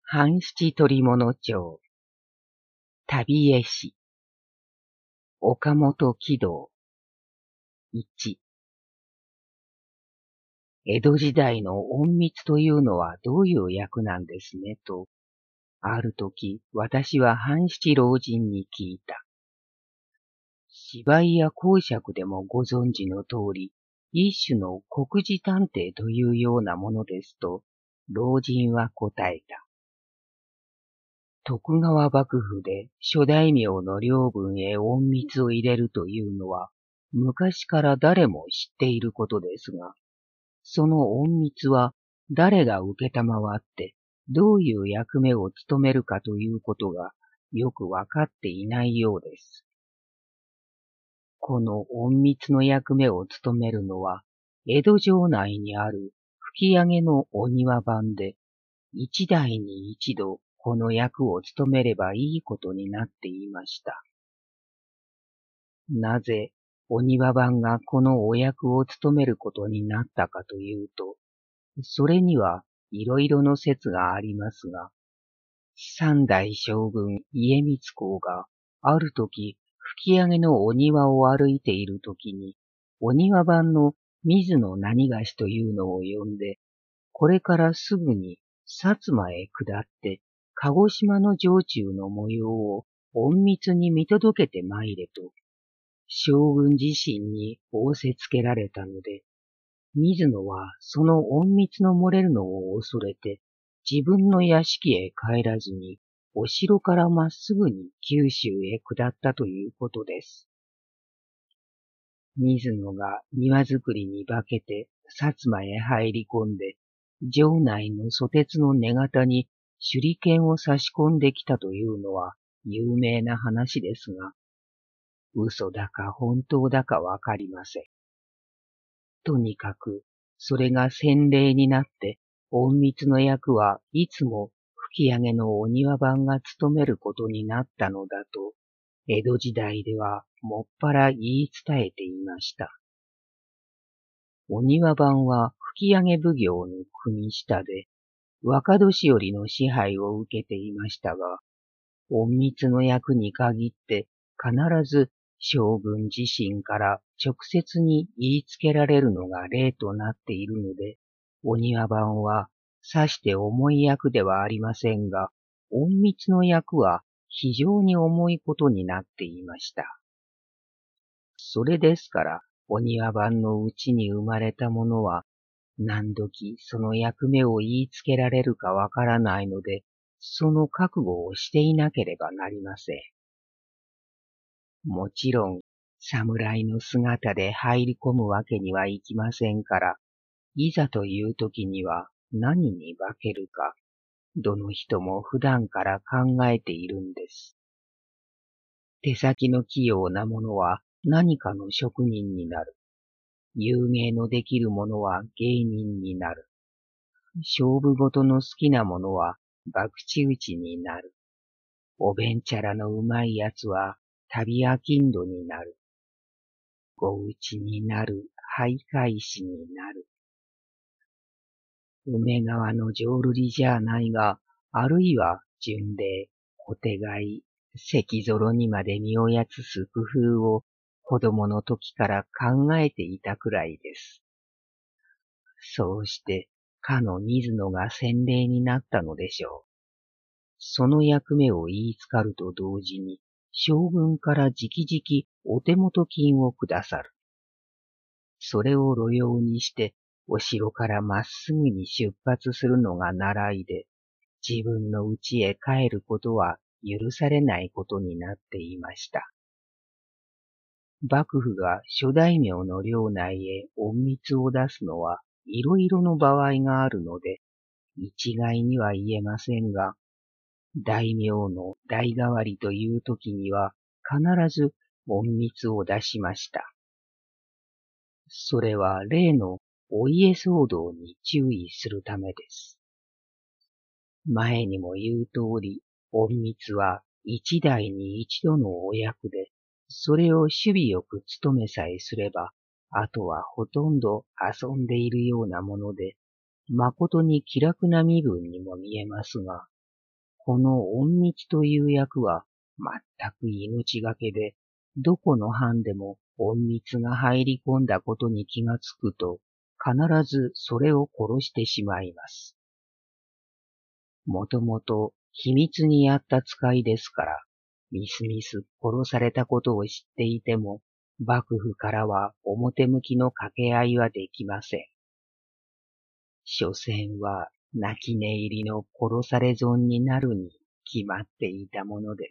半七捕物帳、旅絵師、岡本喜道。1、江戸時代の隠密というのはどういう役なんですねと、ある時私は半七老人に聞いた。芝居や講釈でもご存知の通り、一種の国事探偵というようなものですと、老人は答えた。徳川幕府で諸大名の領分へ隠密を入れるというのは、昔から誰も知っていることですが、その隠密は誰が受けたまわって、どういう役目を務めるかということがよくわかっていないようです。この隠密の役目を務めるのは、江戸城内にある吹上のお庭番で、一代に一度この役を務めればいいことになっていました。なぜお庭番がこのお役を務めることになったかというと、それにはいろいろの説がありますが、三代将軍家光公がある時吹上のお庭を歩いている時に、お庭番の水野何がしというのを呼んで、これからすぐに薩摩へ下って、鹿児島の城中の模様を隠密に見届けて参れと、将軍自身に仰せつけられたので、水野はその隠密の漏れるのを恐れて、自分の屋敷へ帰らずに、お城からまっすぐに九州へ下ったということです。水野が庭造りに化けて薩摩へ入り込んで、城内の蘇鉄の根型に手裏剣を差し込んできたというのは有名な話ですが、嘘だか本当だかわかりません。とにかく、それが先例になって、隠密の役はいつも吹上のお庭番が務めることになったのだと、江戸時代ではもっぱら言い伝えていました。お庭番は吹上奉行の組下で、若年寄の支配を受けていましたが、隠密の役に限って必ず将軍自身から直接に言いつけられるのが例となっているので、お庭番はさして重い役ではありませんが、隠密の役は非常に重いことになっていました。それですから、お庭番のうちに生まれた者は、何時その役目を言いつけられるかわからないので、その覚悟をしていなければなりません。もちろん、侍の姿で入り込むわけにはいきませんから、いざという時には何に化けるか、どの人も普段から考えているんです。手先の器用な者は何かの職人になる。有芸のできる者は芸人になる。勝負事の好きな者は博打打ちになる。おべんちゃらのうまいやつは旅商人になる。ご打ちになる、徘徊師になる。梅川の浄瑠璃じゃないが、あるいは巡礼、小手飼い、関揃にまで身をやつす工夫を子供の時から考えていたくらいです。そうして、かの水野が先例になったのでしょう。その役目を言いつかると同時に、将軍から直々お手元金をくださる。それを路用にして、お城からまっすぐに出発するのが習いで、自分の家へ帰ることは許されないことになっていました。幕府が諸大名の領内へ隠密を出すのはいろいろの場合があるので、一概には言えませんが、大名の代替わりという時には必ず隠密を出しました。それは例のお家騒動に注意するためです。前にも言う通り、隠密は一代に一度のお役で、それを守備よく務めさえすれば、あとはほとんど遊んでいるようなもので、誠に気楽な身分にも見えますが、 この隠密という役は全く命がけで、どこの藩でも隠密が入り込んだことに気がつくと、必ずそれを殺してしまいます。もともと秘密にやった使いですから、みすみす殺されたことを知っていても、幕府からは表向きの掛け合いはできません。所詮は泣き寝入りの殺され損になるに決まっていたものです。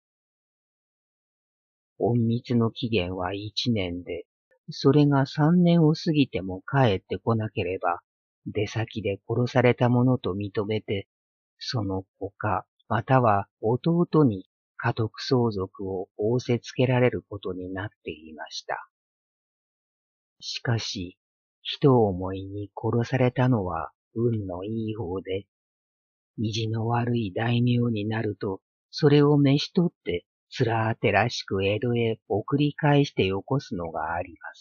隠密の期限は1年で、それが3年を過ぎても帰ってこなければ、出先で殺されたものと認めて、その子かまたは弟に家督相続を仰せつけられることになっていました。しかし、人思いに殺されたのは運のいい方で、意地の悪い大名になると、それを召し取って、つらーてらしく江戸へ送り返してよこすのがあります。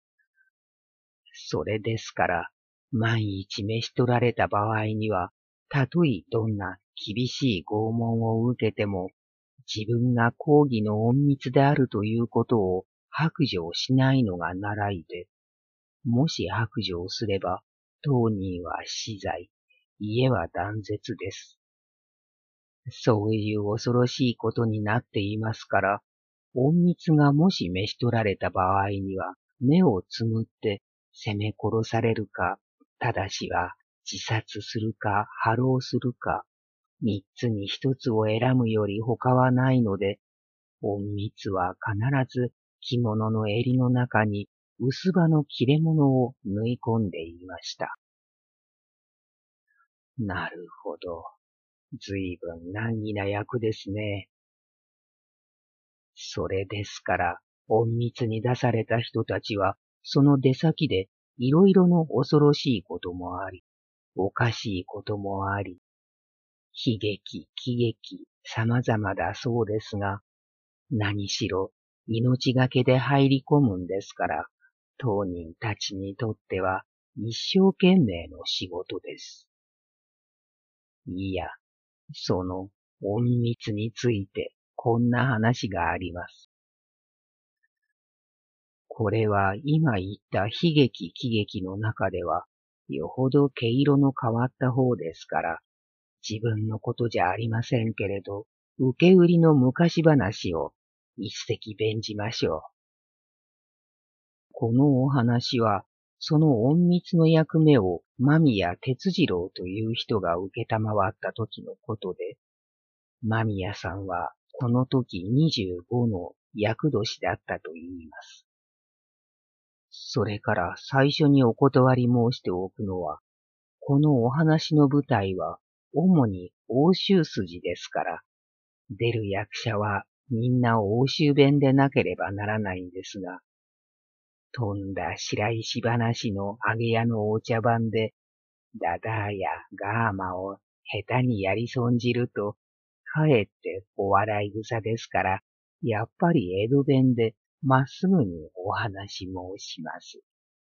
それですから、万一召し取られた場合には、たとえどんな厳しい拷問を受けても、自分が公儀の隠密であるということを白状しないのが習いで、もし白状すれば、当人は死罪、家は断絶です。そういう恐ろしいことになっていますから、隠密がもし召し取られた場合には、目をつむって攻め殺されるか、ただしは自殺するか破浪するか、三つに一つを選ぶより他はないので、隠密は必ず着物の襟の中に薄葉の切れ物を縫い込んでいました。なるほど。ずいぶん難儀な役ですね。それですから、隠密に出された人たちは、その出先でいろいろの恐ろしいこともあり、おかしいこともあり、悲劇、喜劇、様々だそうですが、何しろ命がけで入り込むんですから、当人たちにとっては一生懸命の仕事です。いや、その隠密についてこんな話があります。これは今言った悲劇喜劇の中では、よほど毛色の変わった方ですから、自分のことじゃありませんけれど、受け売りの昔話を一席弁じましょう。このお話は、その隠密の役目を間宮哲次郎という人が受けたまわった時のことで、間宮さんはこの時25の厄年だったと言います。それから最初にお断り申しておくのは、このお話の舞台は主に欧州筋ですから、出る役者はみんな欧州弁でなければならないんですが、とんだ白石話の揚げ屋のお茶番で、ダダーやガーマを下手にやり損じると、かえってお笑い草ですから、やっぱり江戸弁でまっすぐにお話申します。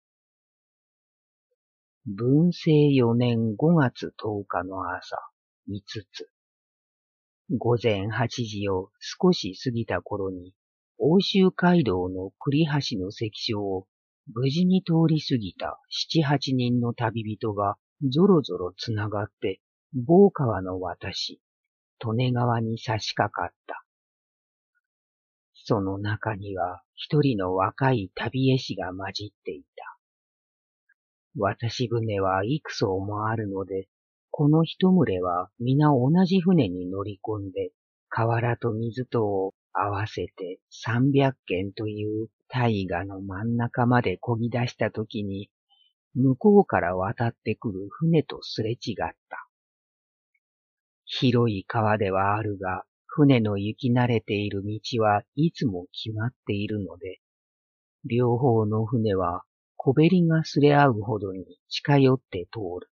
文政4年5月10日の朝、5つ。午前8時を少し過ぎた頃に、奥州街道の栗橋の関所を無事に通り過ぎた7、8人の旅人がぞろぞろつながって、坊川の渡し、利根川に差し掛かった。その中には一人の若い旅絵師が混じっていた。渡し船はいく艘もあるので、この一群れは皆同じ船に乗り込んで、河原と水とを合わせて300軒という大河の真ん中まで漕ぎ出したときに、向こうから渡ってくる船とすれ違った。広い川ではあるが、船の行き慣れている道はいつも決まっているので、両方の船は小べりがすれ合うほどに近寄って通る。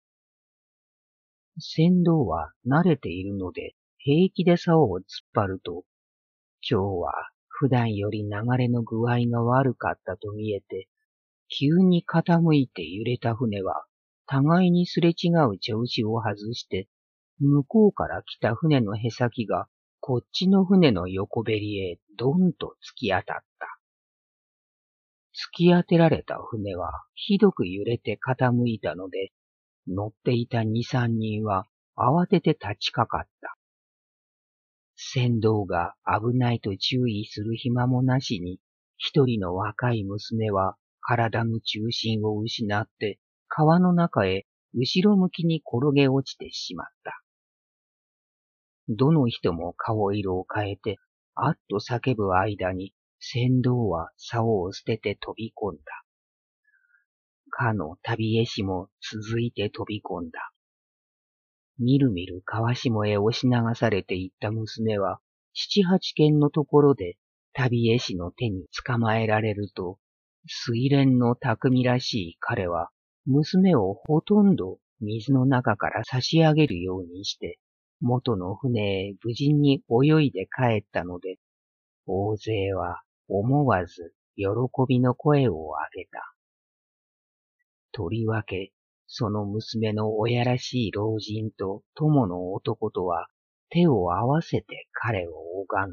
船頭は慣れているので平気で竿を突っ張ると、今日は普段より流れの具合が悪かったと見えて、急に傾いて揺れた船は互いにすれ違う調子を外して、 向こうから来た船のへさきが、こっちの船の横べりへドンと突き当たった。突き当てられた船はひどく揺れて傾いたので、乗っていた二三人は慌てて立ちかかった。船頭が危ないと注意する暇もなしに、一人の若い娘は体の中心を失って川の中へ後ろ向きに転げ落ちてしまった。どの人も顔色を変えて、あっと叫ぶ間に、船頭は竿を捨てて飛び込んだ。かの旅絵師も続いて飛び込んだ。みるみる川下へ押し流されていった娘は、七八軒のところで旅絵師の手に捕まえられると、水蓮の匠らしい彼は、娘をほとんど水の中から差し上げるようにして、元の船へ無事に泳いで帰ったので、大勢は思わず喜びの声を上げた。とりわけ、その娘の親らしい老人と友の男とは手を合わせて彼を拝んだ。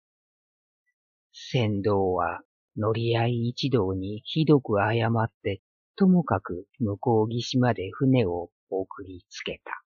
船頭は乗り合い一同にひどく謝って、ともかく向こう岸まで船を送りつけた。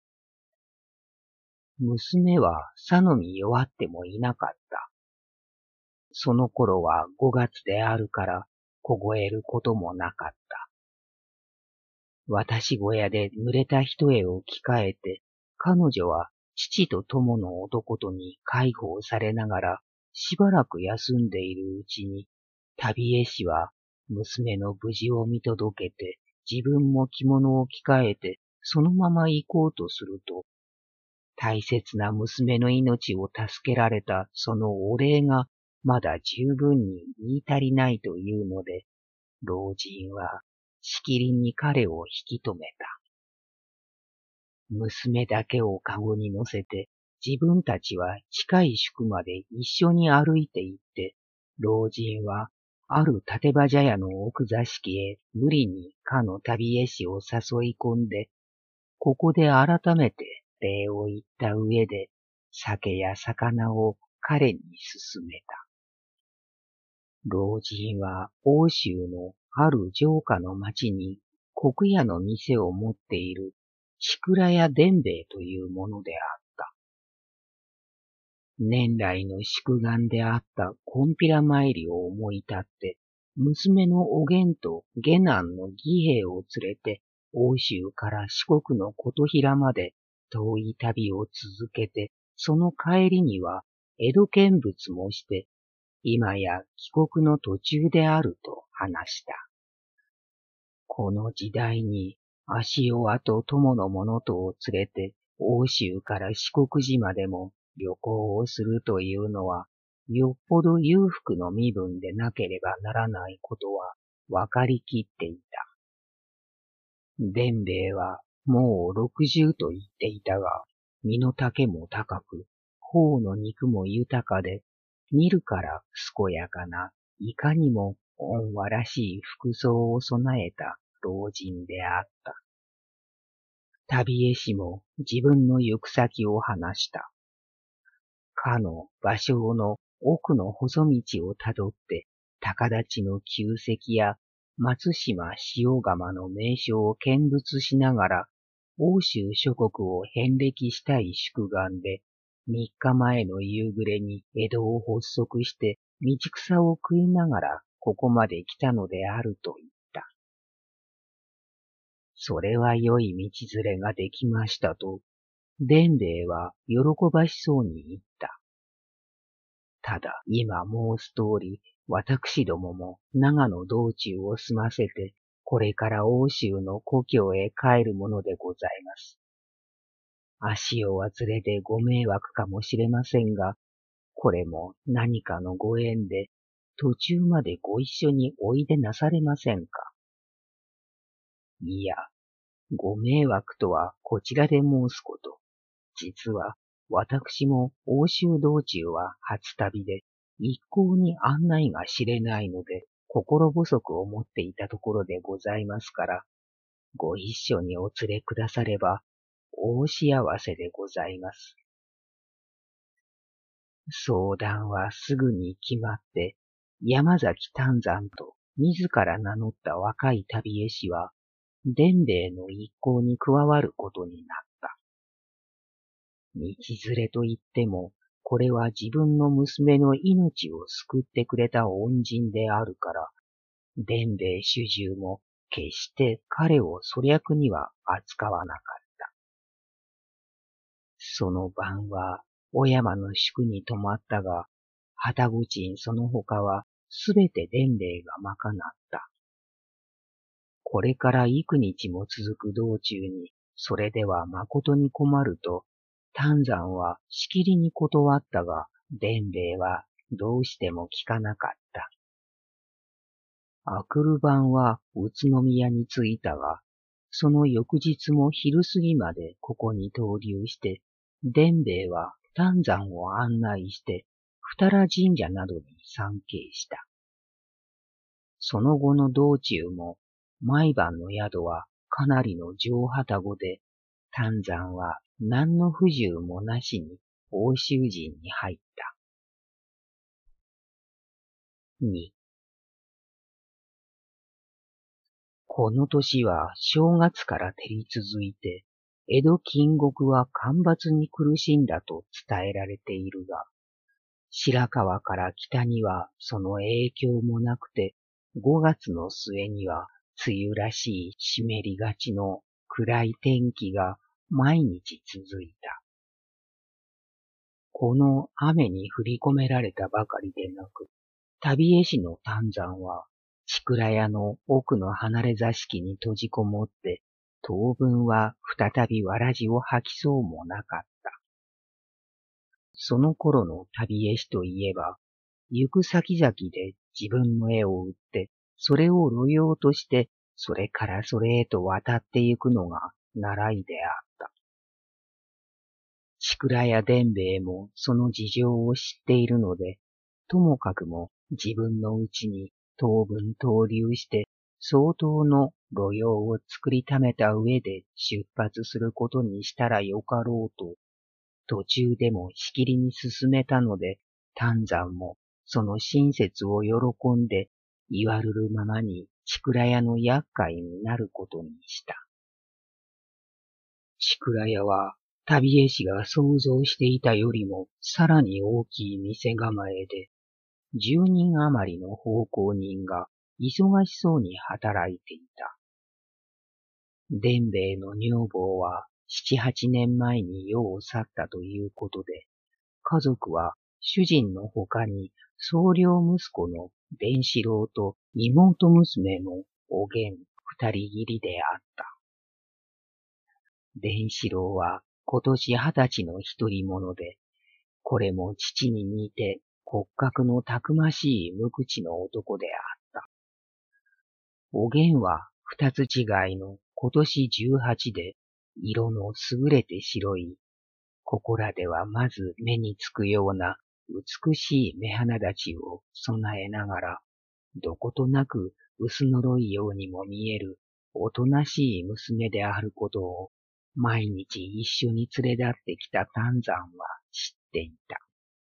娘はさのみ弱ってもいなかった。その頃は5月であるから凍えることもなかった。渡し小屋で濡れた一重を着替えて、彼女は父と友の男とに介抱されながらしばらく休んでいるうちに、旅絵師は娘の無事を見届けて自分も着物を着替えてそのまま行こうとすると、大切な娘の命を助けられたそのお礼がまだ十分に言い足りないというので、老人はしきりに彼を引き止めた。娘だけをかごに乗せて、自分たちは近い宿まで一緒に歩いて行って、老人はある立場茶屋の奥座敷へ無理にかの旅絵師を誘い込んで、ここで改めて礼を言った上で、酒や魚を彼に勧めた。老人は欧州のある城下の町に国屋の店を持っている千倉屋伝兵衛というものであった。年来の宿願であったこんぴら参りを思い立って、娘のおげんと下男の義兵衛を連れて、欧州から四国の琴平まで遠い旅を続けて、その帰りには江戸見物もして、今や帰国の途中であると話した。この時代に足尾と友の者とを連れて欧州から四国島でも旅行をするというのは、よっぽど裕福の身分でなければならないことは分かりきっていた。伝兵衛はもう60と言っていたが、身の丈も高く、頬の肉も豊かで、見るから健やかな、いかにも恩和らしい服装を備えた老人であった。旅絵師も自分の行く先を話した。かの芭蕉の奥の細道をたどって、高立の旧跡や松島塩釜の名所を見物しながら、欧州諸国を遍歴したい宿願で、3日前の夕暮れに江戸を発足して道草を食いながらここまで来たのであると言った。それは良い道連れができましたと、伝兵衛は喜ばしそうに言った。ただ今申す通り、私どもも長野道中を済ませて、これから欧州の故郷へ帰るものでございます。足を忘れてご迷惑かもしれませんが、これも何かのご縁で、途中までご一緒においでなされませんか。いや、ご迷惑とはこちらで申すこと。実は、私も欧州道中は初旅で、一向に案内が知れないので、心細く思っていたところでございますから、ご一緒にお連れくだされば、 大幸せでございます。相談はすぐに決まって、山崎丹山と自ら名乗った若い旅絵師は、伝兵衛の一行に加わることになった。道連れと言っても、これは自分の娘の命を救ってくれた恩人であるから、伝兵衛主従も決して彼を粗略には扱わなかった。その晩は小山の宿に泊まったが、旗口その他はすべて伝兵衛が賄った。これから幾日も続く道中に、それでは誠に困ると、丹山はしきりに断ったが、伝兵衛はどうしても聞かなかった。あくる晩は宇都宮に着いたが、その翌日も昼過ぎまでここに逗留して、伝兵衛は丹山を案内して、二良神社などに参詣した。その後の道中も、毎晩の宿はかなりの上旅籠で、丹山は何の不自由もなしに奥州人に入った。2、この年は正月から照り続いて、江戸近国は干ばつに苦しんだと伝えられているが、白河から北にはその影響もなくて、5月の末には梅雨らしい湿りがちの暗い天気が毎日続いた。この雨に振り込められたばかりでなく、旅絵師の丹山は、千倉屋の奥の離れ座敷に閉じこもって、当分は再びわらじを吐きそうもなかった。その頃の旅絵師といえば、行く先々で自分の絵を売って、それを路用として、それからそれへと渡ってゆくのが習いであった。千倉屋伝兵衛もその事情を知っているので、ともかくも自分のうちに当分逗留して、相当の路用を作りためた上で出発することにしたらよかろうと、途中でもしきりに進めたので、丹山もその親切を喜んで、言わるるままに千倉屋の厄介になることにした。千倉屋は旅絵師が想像していたよりもさらに大きい店構えで、10人余りの奉公人が忙しそうに働いていた。伝兵衛の女房は7、8年前に世を去ったということで、家族は主人の他に総領息子の伝四郎と妹娘のおげん二人きりであった。伝四郎は今年20歳の一人者で、これも父に似て骨格のたくましい無口の男であった。おげんは二つ違いの今年18で、色の優れて白い、ここらではまず目につくような美しい目鼻立ちを備えながら、どことなく薄のろいようにも見えるおとなしい娘であることを、毎日一緒に連れ立ってきた丹山は知っていた。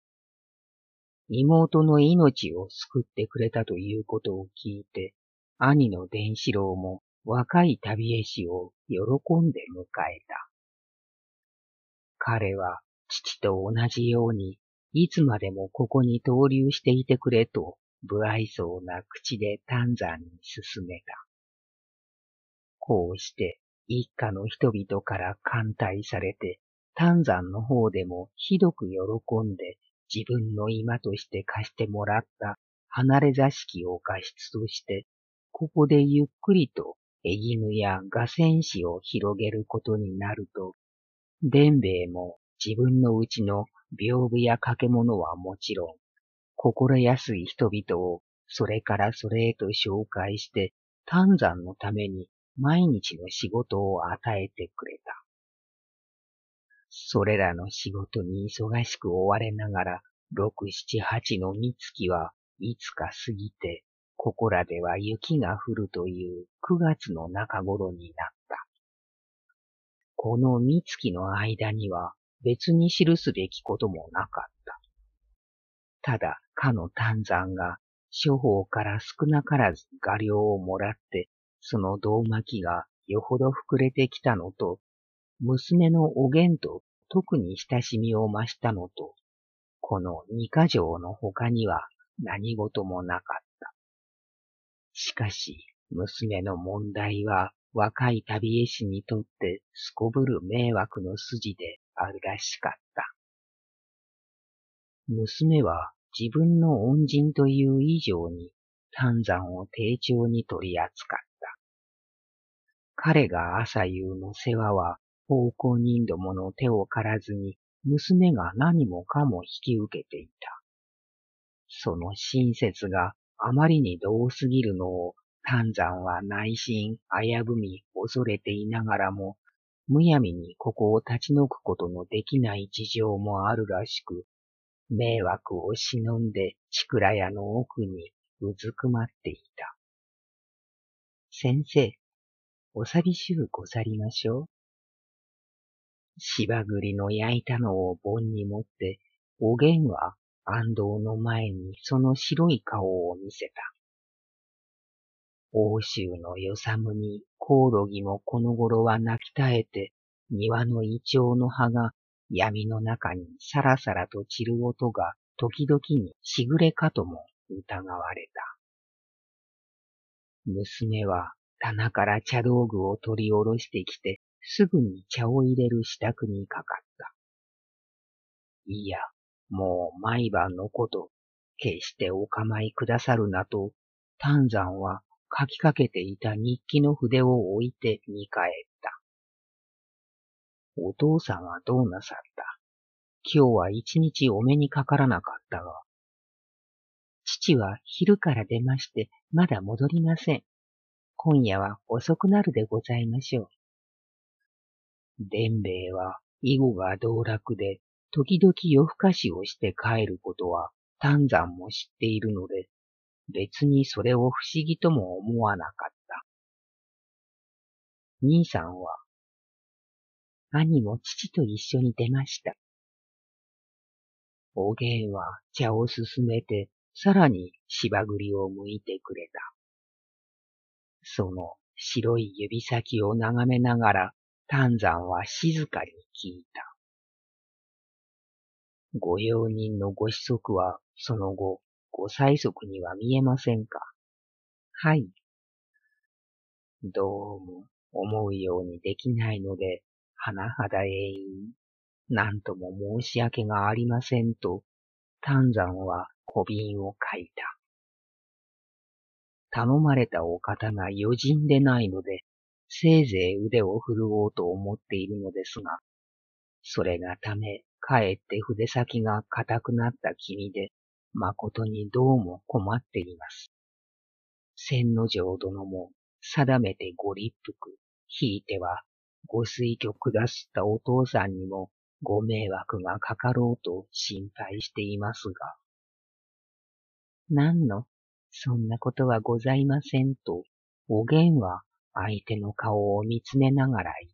妹の命を救ってくれたということを聞いて、兄の伝四郎も若い旅絵師を喜んで迎えた。彼は父と同じように、いつまでもここに逗留していてくれと、不愛想な口で丹山に勧めた。こうして、一家の人々から歓待されて、丹山の方でもひどく喜んで、自分の居間として貸してもらった離れ座敷を画室として、ここでゆっくりと絵絹や画線紙を広げることになると、伝兵衛も自分のうちの屏風や掛物はもちろん、心安い人々をそれからそれへと紹介して、丹山のために毎日の仕事を与えてくれた。それらの仕事に忙しく追われながら、6、7、8の三月はいつか過ぎて、ここらでは雪が降るという9月の中頃になった。 この三月の間には別に記すべきこともなかった。ただ、かの丹山が諸方から少なからず画量をもらって、その胴巻きがよほど膨れてきたのと、娘のおげんと特に親しみを増したのと、この二か条の他には何事もなかった。しかし、娘の問題は若い旅絵師にとってすこぶる迷惑の筋であるらしかった。娘は自分の恩人という以上に丹山を丁重に取り扱った。彼が朝夕の世話は奉公人どもの手を借らずに娘が何もかも引き受けていた。その親切があまりに遠すぎるのを丹山は内心危ぶみ恐れていながらも、むやみにここを立ち退くことのできない事情もあるらしく、迷惑を忍んでちくら屋の奥にうずくまっていた。先生、お寂しゅうござりましょう。芝栗の焼いたのを盆に持って、おげんは安藤の前にその白い顔を見せた。欧州のよさむにコオロギもこの頃は鳴き絶えて、庭のイチョウの葉が闇の中にさらさらと散る音が時々にしぐれかとも疑われた。娘は棚から茶道具を取り下ろしてきて、すぐに茶を入れる支度にかかった。いや、もう毎晩のこと、決してお構いくださるなと、丹山は書きかけていた日記の筆を置いて見返った。お父さんはどうなさった？今日は一日お目にかからなかったが。父は昼から出まして、まだ戻りません。今夜は遅くなるでございましょう。伝兵衛は以後が道楽で、時々夜更かしをして帰ることは丹山も知っているので、別にそれを不思議とも思わなかった。兄さんは、兄も父と一緒に出ました。おげんは茶を進めて、さらに芝栗を剥いてくれた。その白い指先を眺めながら、丹山は静かに聞いた。ご用人のご子息は、その後、ご催促には見えませんか？はい。どうも、思うようにできないので、甚だ何とも申し訳がありませんと、丹山は小瓶を書いた。頼まれたお方が余人でないので、せいぜい腕を振るおうと思っているのですが、それがため、かえって筆先が硬くなった君で、誠にどうも困っています。千之丞殿も、定めてご立腹、ひいては、ご推挙下すったお父さんにも、ご迷惑がかかろうと心配していますが。何の、そんなことはございませんと、おげんは相手の顔を見つめながら言った。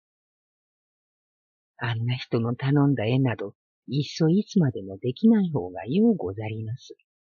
あんな人の頼んだ絵など、いっそいつまでもできない方がようござります。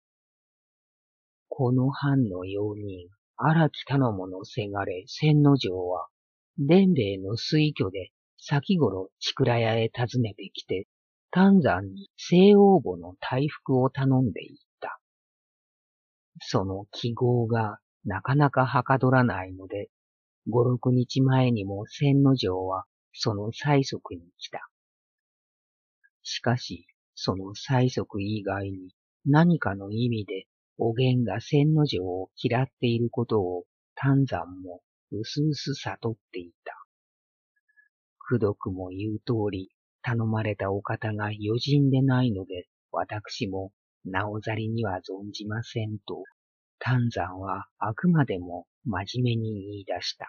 この藩の用人、荒木頼母のせがれ千之丞は、伝兵衛の推挙で先頃千倉屋へ訪ねてきて、丹山に西王母の大福を頼んでいった。その記号がなかなかはかどらないので、五六日前にも千之丞はその催促に来た。しかし、その催促以外に何かの意味でおげんが千之丞を嫌っていることを丹山もうすうす悟っていた。くどくも言う通り、頼まれたお方が余人でないので、私もなおざりには存じませんと、丹山はあくまでも真面目に言い出した。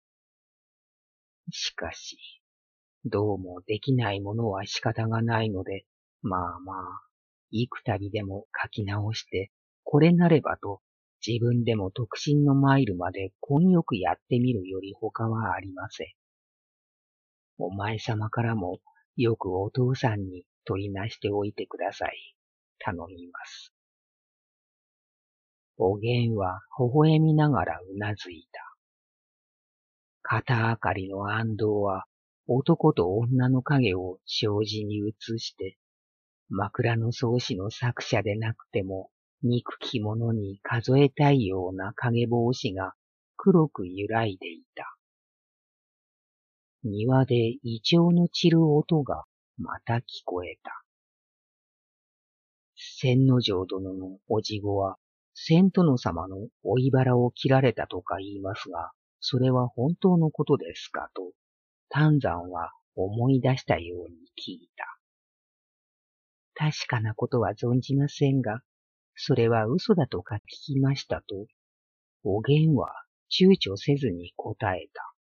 しかし、どうもできないものは仕方がないので、まあまあ、幾度でも書き直して、これなればと、自分でも特進のマイルまで根よくやってみるより他はありません。 お前様からもよくお父さんに取りなしておいてください。頼みます。おげんは微笑みながらうなずいた。肩あかりの暗道は男と女の影を障子に映して、枕草子の作者でなくても憎き者に数えたいような影帽子が黒く揺らいでいた。庭でイチョウの散る音がまた聞こえた。千之丞殿のおじごは千殿様の追い腹を切られたとか言いますが、それは本当のことですかと、丹山は思い出したように聞いた。確かなことは存じませんが、それは嘘だとか聞きましたと、おげんは躊躇せずに答えた。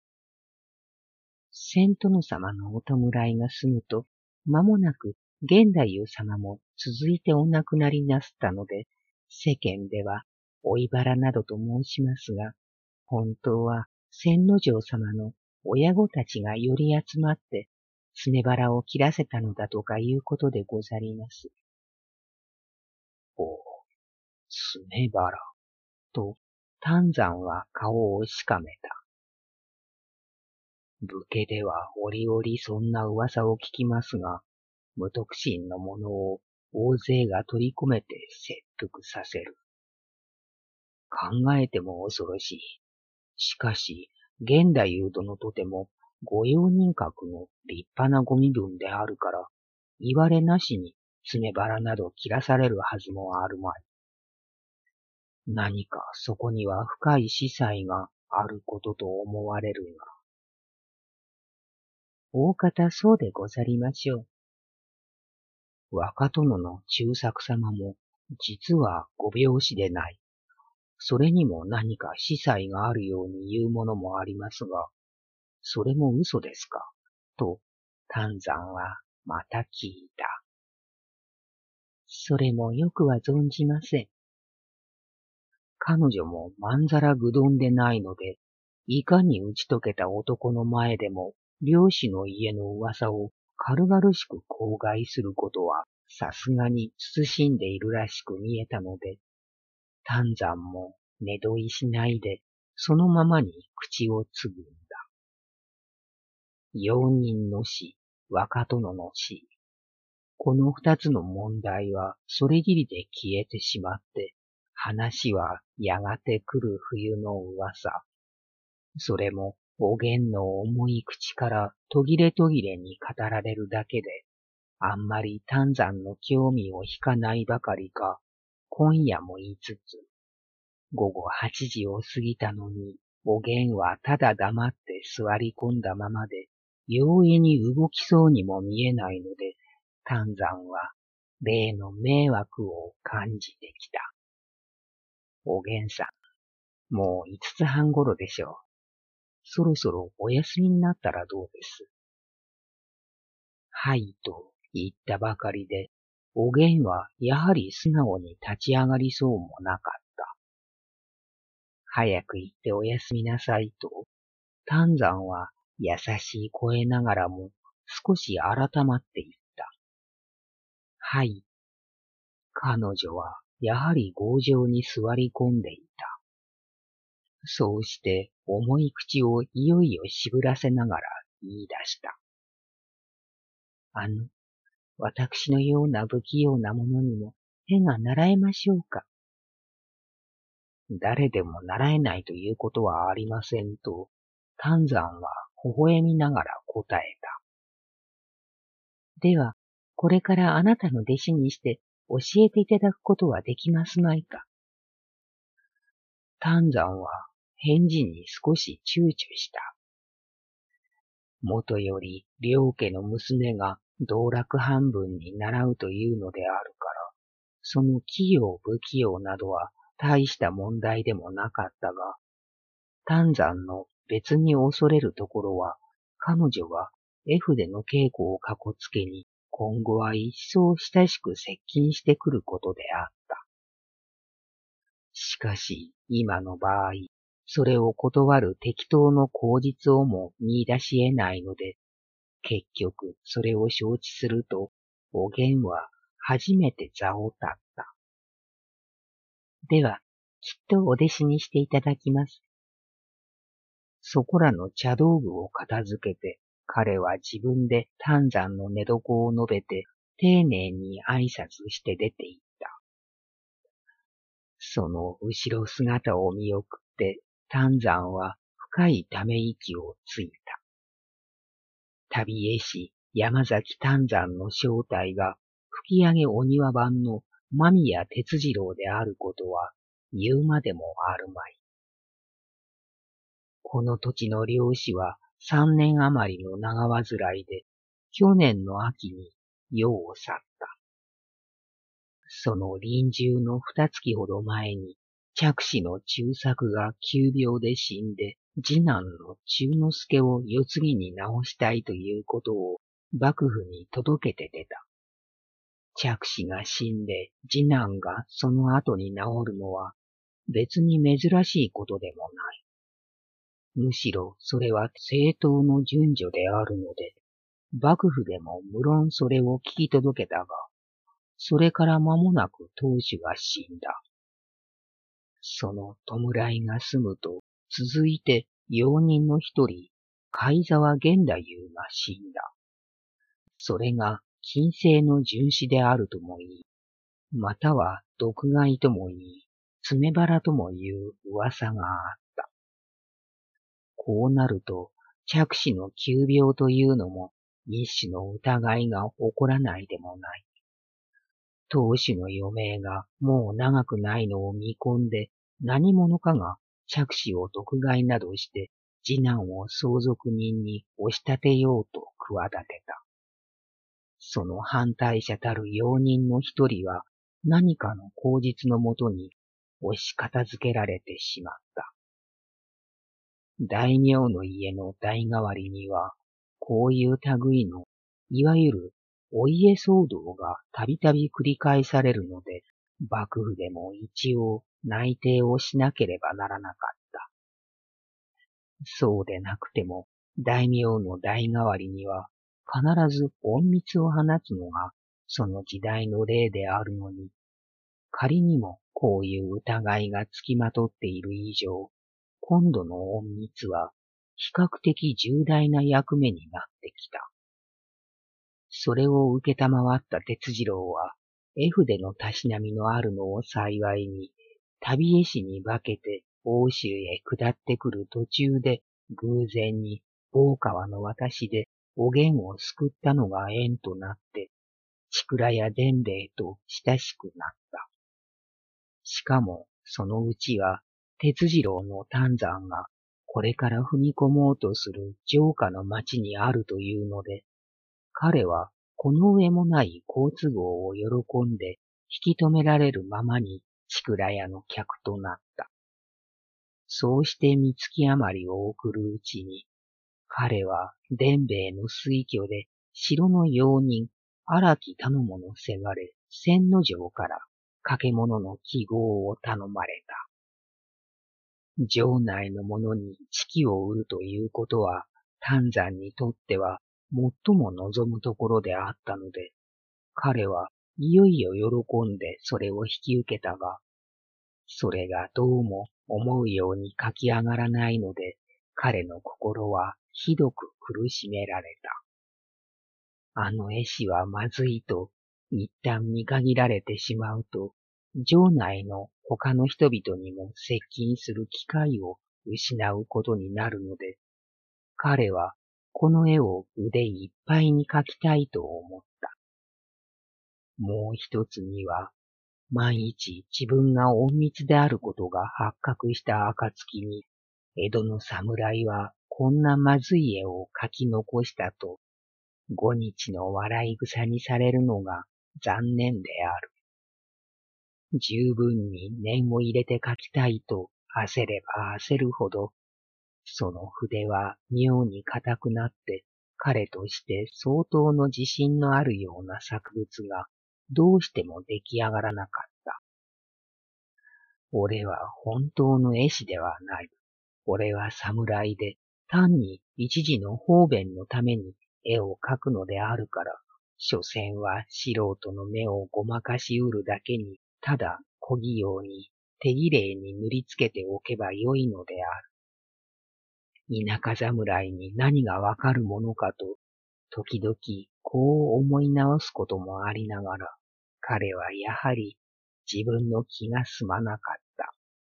千殿様のお弔いが済むと、間もなく源太夫様も続いてお亡くなりなすったので、世間では追い腹などと申しますが、本当は千之丞様の親子たちがより集まって、詰腹を切らせたのだとかいうことでござります。おう、詰腹、と、丹山は顔をしかめた。武家では折々そんな噂を聞きますが、無徳心の者を大勢が取り込めて説得させる。考えても恐ろしい。しかし、源太夫殿とても御用人格の立派なご身分であるから、言われなしに詰腹など切らされるはずもあるまい。何かそこには深い司祭があることと思われるが。大方そうでござりましょう。若殿の中作様も、実はご病死でない。それにも何か司祭があるように言うものもありますが、それも嘘ですかと、丹山はまた聞いた。それもよくは存じません。彼女もまんざら愚鈍でないので、いかに打ち解けた男の前でも、漁師の家の噂を軽々しく口外することは、さすがに慎んでいるらしく見えたので、丹山も寝問いしないで、そのままに口をつぐんだ。用人の死、若殿の死。この二つの問題はそれぎりで消えてしまって、話はやがて来る冬の噂。それもおげんの重い口から途切れ途切れに語られるだけで、あんまり丹山の興味を引かないばかりか、今夜も言いつつ、午後8時を過ぎたのに、おげんはただ黙って座り込んだままで、容易に動きそうにも見えないので、丹山は例の迷惑を感じてきた。おげんさん、もう5つ半頃でしょう。そろそろお休みになったらどうです。はいと言ったばかりで、おげんはやはり素直に立ち上がりそうもなかった。早く行っておやすみなさいと、丹山は優しい声ながらも少し改まって言った。はい。彼女はやはり強情に座り込んでいた。そうして重い口をいよいよ渋らせながら言い出した。私のような不器用な者にも絵が習えましょうか。誰でも習えないということはありませんと、丹山は微笑みながら答えた。では、これからあなたの弟子にして教えていただくことはできますまいか。丹山は返事に少し躊躇した。もとより両家の娘が道楽半分に習うというのであるから、その器用不器用などは大した問題でもなかったが、丹山の別に恐れるところは、彼女がFでの稽古をかこつけに、今後は一層親しく接近してくることであった。しかし、今の場合、それを断る適当の口実をも見出し得ないので、 結局、それを承知すると、おげんは初めて座を立った。では、きっとお弟子にしていただきます。そこらの茶道具を片付けて、彼は自分で丹山の寝床を述べて、丁寧に挨拶して出て行った。その後ろ姿を見送って、丹山は深いため息をついた。旅絵師山崎丹山の正体が吹き上げお庭番の間宮哲次郎であることは言うまでもあるまい。この土地の漁師は3年余りの長患いで去年の秋に世を去った。その臨終の2月ほど前に嫡子の中作が急病で死んで次男の中之助を世継ぎに直したいということを幕府に届けて出た。嫡子が死んで次男がその後に治るのは別に珍しいことでもない。むしろそれは正当の順序であるので、幕府でも無論それを聞き届けたが、それから間もなく当主が死んだ。その弔いが済むと、続いて用人の一人、貝沢源太夫が死んだ。それが禁制の殉死であるとも言い、または毒害とも言い、爪腹ともいう噂があった。こうなると、嫡子の急病というのも一種の疑いが起こらないでもない。当主の余命がもう長くないのを見込んで、何者かが嫡子を毒害などして次男を相続人に押し立てようと企てた。その反対者たる用人の一人は何かの口実のもとに押し片付けられてしまった。大名の家の代替わりには、こういう類の、いわゆるお家騒動がたびたび繰り返されるので、幕府でも一応内定をしなければならなかった。そうでなくても、大名の代替わりには、必ず隠密を放つのが、その時代の例であるのに、仮にもこういう疑いがつきまとっている以上、今度の隠密は比較的重大な役目になってきた。それを受けたまわった哲次郎は、絵筆のたしなみのあるのを幸いに、旅絵師に化けて欧州へ下ってくる途中で、偶然に大川の渡しでおげんを救ったのが縁となって、千倉や伝兵衛と親しくなった。しかも、そのうちは、哲次郎の丹山が、これから踏み込もうとする城下の町にあるというので、彼は、この上もない好都合を喜んで、引き止められるままに、千倉屋の客となった。そうして三月余りを送るうちに、彼は、伝兵衛の推挙で、城の用人、荒木頼母のせがれ、千之丞から、掛け物の記号を頼まれた。城内の者に地を売るということは、丹山にとっては最も望むところであったので、彼はいよいよ喜んでそれを引き受けたが、それがどうも思うように書き上がらないので、彼の心はひどく苦しめられた。あの絵師はまずいと一旦見限られてしまうと、城内の他の人々にも接近する機会を失うことになるので、彼はこの絵を腕いっぱいに描きたいと思った。もう一つには、万一自分が隠密であることが発覚した暁に、江戸の侍はこんなまずい絵を描き残したと、5日の笑い草にされるのが残念である。十分に念を入れて書きたいと焦れば焦るほど、その筆は妙に硬くなって、彼として相当の自信のあるような作物がどうしても出来上がらなかった。俺は本当の絵師ではない。俺は侍で単に一時の方便のために絵を描くのであるから、所詮は素人の目をごまかしうるだけに、ただ小器用に手綺麗に塗りつけておけばよいのである。田舎侍に何がわかるものかと、時々こう思い直すこともありながら、彼はやはり自分の気が済まなかった。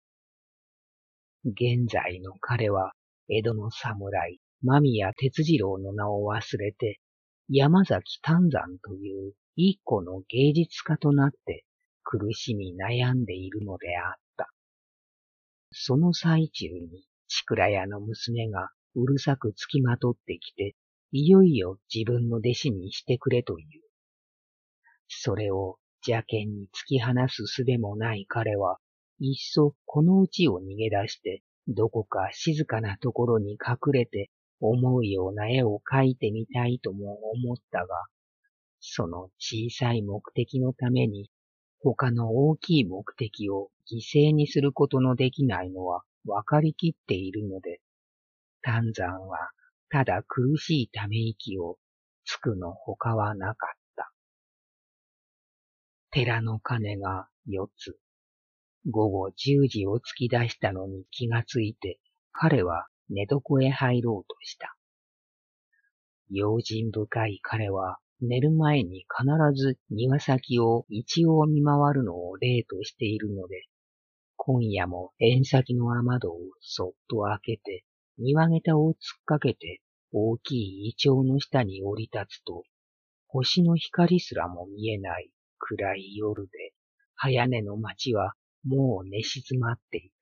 現在の彼は江戸の侍、間宮哲次郎の名を忘れて、山崎丹山という一個の芸術家となって苦しみ悩んでいるのであった。その最中に千倉屋の娘がうるさくつきまとってきて、いよいよ自分の弟子にしてくれという。それを邪険に突き放す術もない彼は、いっそこの家を逃げ出して、どこか静かなところに隠れて思うような絵を描いてみたいとも思ったが、その小さい目的のために他の大きい目的を犠牲にすることのできないのは分かりきっているので、丹山はただ苦しいため息をつくのほかはなかった。寺の鐘が4つ、午後10時を突き出したのに気がついて、彼は寝床へ入ろうとした。用心深い彼は寝る前に必ず庭先を一応見回るのを例としているので、今夜も縁先の雨戸をそっと開けて、庭下駄を突っかけて大きいイチョウの下に降り立つと、星の光すらも見えない暗い夜で、早寝の町はもう寝静まっていた。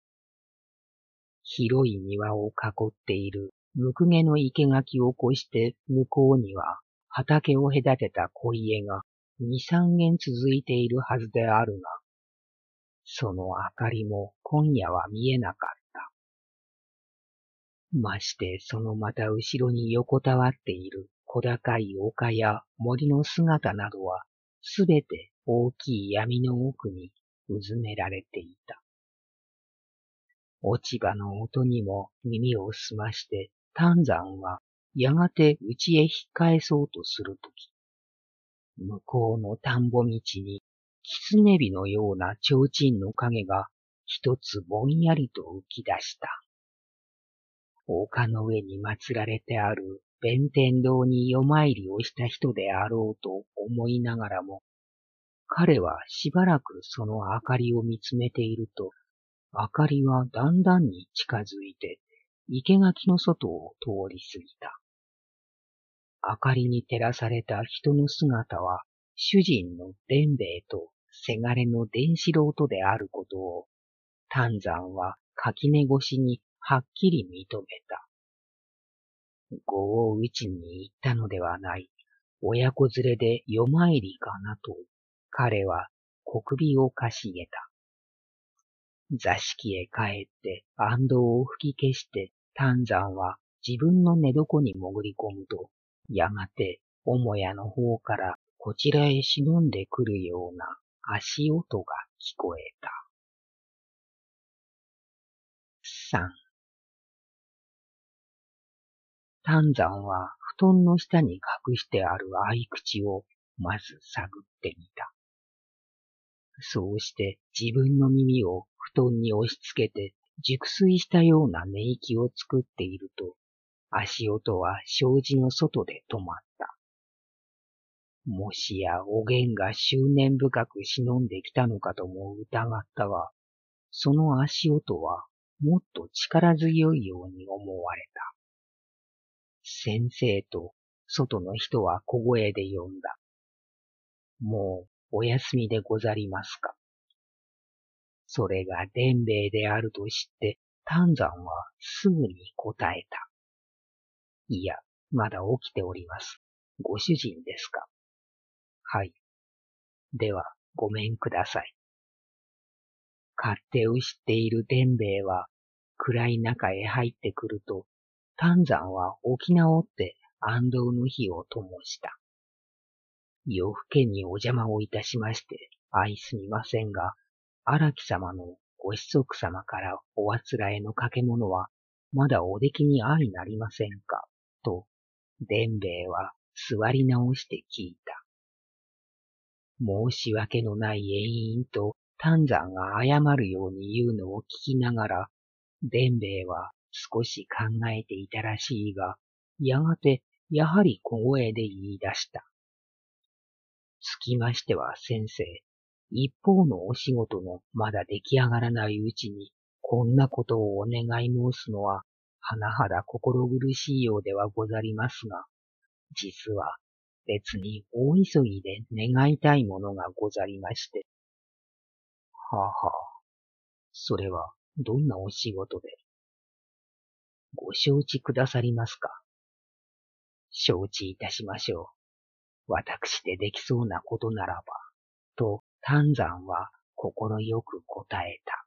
広い庭を囲っているむくげの生垣を越して向こうには畑を隔てた小家が二三軒続いているはずであるが、その明かりも今夜は見えなかった。ましてそのまた後ろに横たわっている小高い丘や森の姿などはすべて大きい闇の奥にうずめられていた。落ち葉の音にも耳を澄まして丹山はやがて家へ引っ返そうとするとき、向こうの田んぼ道に狐火のような提灯の影が一つぼんやりと浮き出した。丘の上に祀られてある弁天堂に夜参りをした人であろうと思いながらも、彼はしばらくその明かりを見つめていると、明かりはだんだんに近づいて、生垣の外を通り過ぎた。明かりに照らされた人の姿は、主人の伝兵衛とせがれの伝四郎とであることを、丹山は垣根越しにはっきり認めた。碁を打ちに行ったのではない、親子連れで夜参りかなと、彼は小首をかしげた。座敷へ帰って暗道を吹き消して丹山は自分の寝床に潜り込むと、やがて母屋の方からこちらへ忍んでくるような足音が聞こえた。3、丹山は布団の下に隠してある合い口をまず探ってみた。そうして自分の耳を布団に押し付けて熟睡したような寝息を作っていると、足音は障子の外で止まった。もしやおげんが執念深く忍んできたのかとも疑ったが、その足音はもっと力強いように思われた。先生と外の人は小声で呼んだ。もうお休みでござりますか。それが伝兵衛であると知って丹山はすぐに答えた。いや、まだ起きております。ご主人ですか。はい。では、ごめんください。勝手を知っている伝兵衛は、暗い中へ入ってくると、丹山は起き直って安藤の火を灯した。夜更けにお邪魔をいたしまして、相すみませんが、荒木様のご子息様からおあつらえの掛け物は、まだおできに相なりませんか、と、 伝兵衛は座り直して聞いた。申し訳のない延々と丹山が謝るように言うのを聞きながら、伝兵衛は少し考えていたらしいが、やがてやはり小声で言い出した。つきましては先生、一方のお仕事のまだ出来上がらないうちに、こんなことをお願い申すのは、甚だ心苦しいようではござりますが、実は別に大急ぎで願いたいものがござりまして。はあはあ、それはどんなお仕事で？ご承知くださりますか？承知いたしましょう。私でできそうなことならば、と丹山は心よく答えた。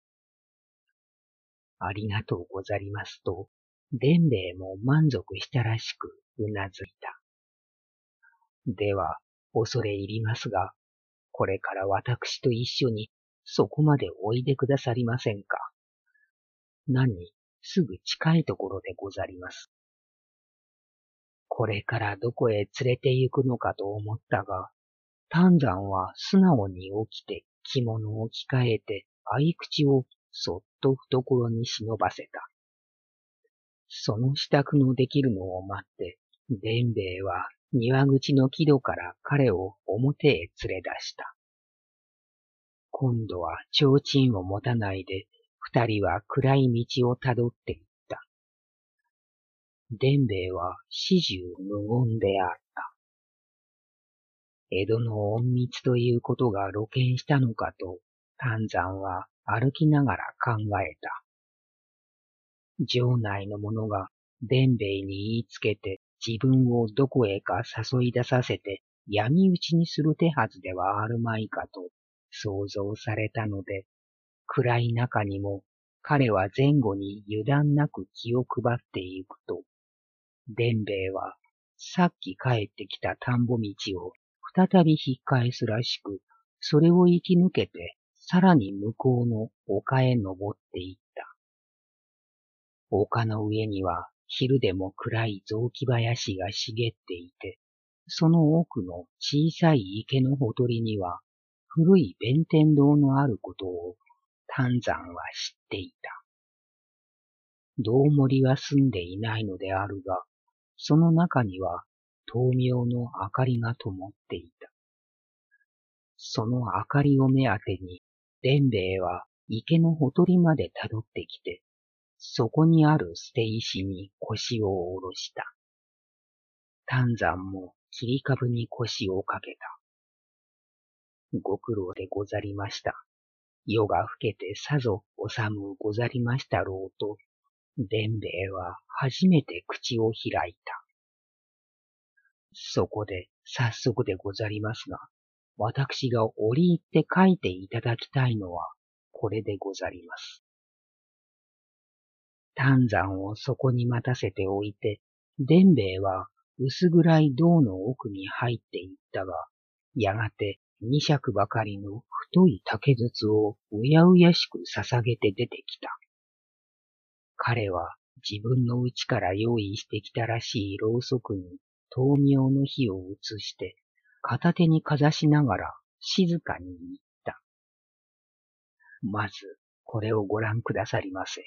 ありがとうござりますと、伝兵衛も満足したらしくうなずいた。では、恐れ入りますが、これから私と一緒にそこまでおいでくださりませんか？何、すぐ近いところでござります。これからどこへ連れて行くのかと思ったが、丹山は素直に起きて着物を着替えて合口をそっと懐に忍ばせた。その支度のできるのを待って、伝兵衛は庭口の木戸から彼を表へ連れ出した。今度は提灯を持たないで、二人は暗い道をたどっていった。伝兵衛は始終無言であった。江戸の隠密ということが露見したのかと、丹山は歩きながら考えた。城内の者が伝兵衛に言いつけて自分をどこへか誘い出させて闇討ちにする手はずではあるまいかと想像されたので、暗い中にも彼は前後に油断なく気を配っていくと、伝兵衛はさっき帰ってきた田んぼ道を再び引っ返すらしく、それを生き抜けてさらに向こうの丘へ登っていった。丘の上には昼でも暗い雑木林が茂っていて、その奥の小さい池のほとりには古い弁天堂のあることを丹山は知っていた。道盛は住んでいないのであるが、その中には灯明の明かりが灯っていた。その明かりを目当てに、伝兵衛は池のほとりまでたどってきて、そこにある捨て石に腰を下ろした。丹山も切り株に腰をかけた。ご苦労でござりました。夜が更けてさぞお寒うござりましたろうと、伝兵衛は初めて口を開いた。そこで早速でござりますが、私が折り入って書いていただきたいのはこれでござります。丹山をそこに待たせておいて、伝兵衛は薄暗い洞の奥に入っていったが、やがて二尺ばかりの太い竹筒をうやうやしく捧げて出てきた。彼は自分の家から用意してきたらしいろうそくに灯明の火を移して、片手にかざしながら静かに言った。まず、これをご覧くださりませ。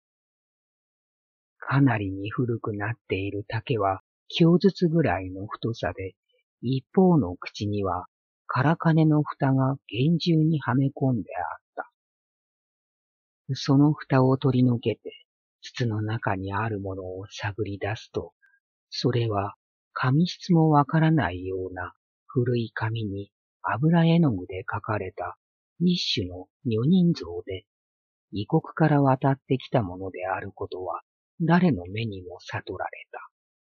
かなりに古くなっている竹は今日ずつぐらいの太さで、一方の口には空金の蓋が厳重にはめ込んであった。その蓋を取り除けて、筒の中にあるものを探り出すと、それは紙質もわからないような古い紙に油絵の具で描かれた一種の女人像で、異国から渡ってきたものであることは誰の目にも悟られた。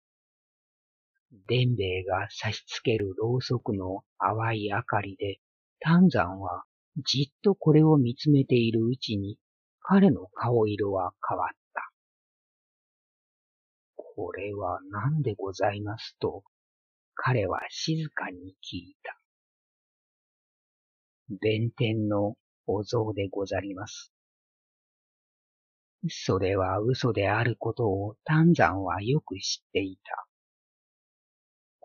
伝兵衛が差し付けるろうそくの淡い明かりで、丹山はじっとこれを見つめているうちに、彼の顔色は変わった。これは何でございますと、彼は静かに聞いた。弁天のお像でござります。それは嘘であることを丹山はよく知っていた。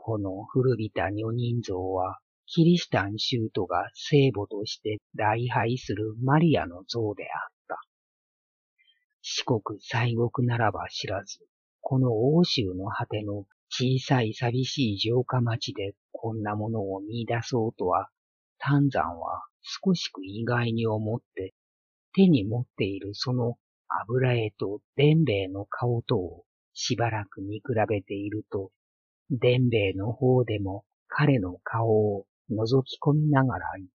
この古びた女人像は、キリシタン宗徒が聖母として礼拝するマリアの像であった。四国西国ならば知らず、この欧州の果ての小さい寂しい城下町でこんなものを見出そうとは、丹山は少しく意外に思って、手に持っているその油絵と伝兵衛の顔とをしばらく見比べていると、伝兵衛の方でも彼の顔を覗き込みながら言った。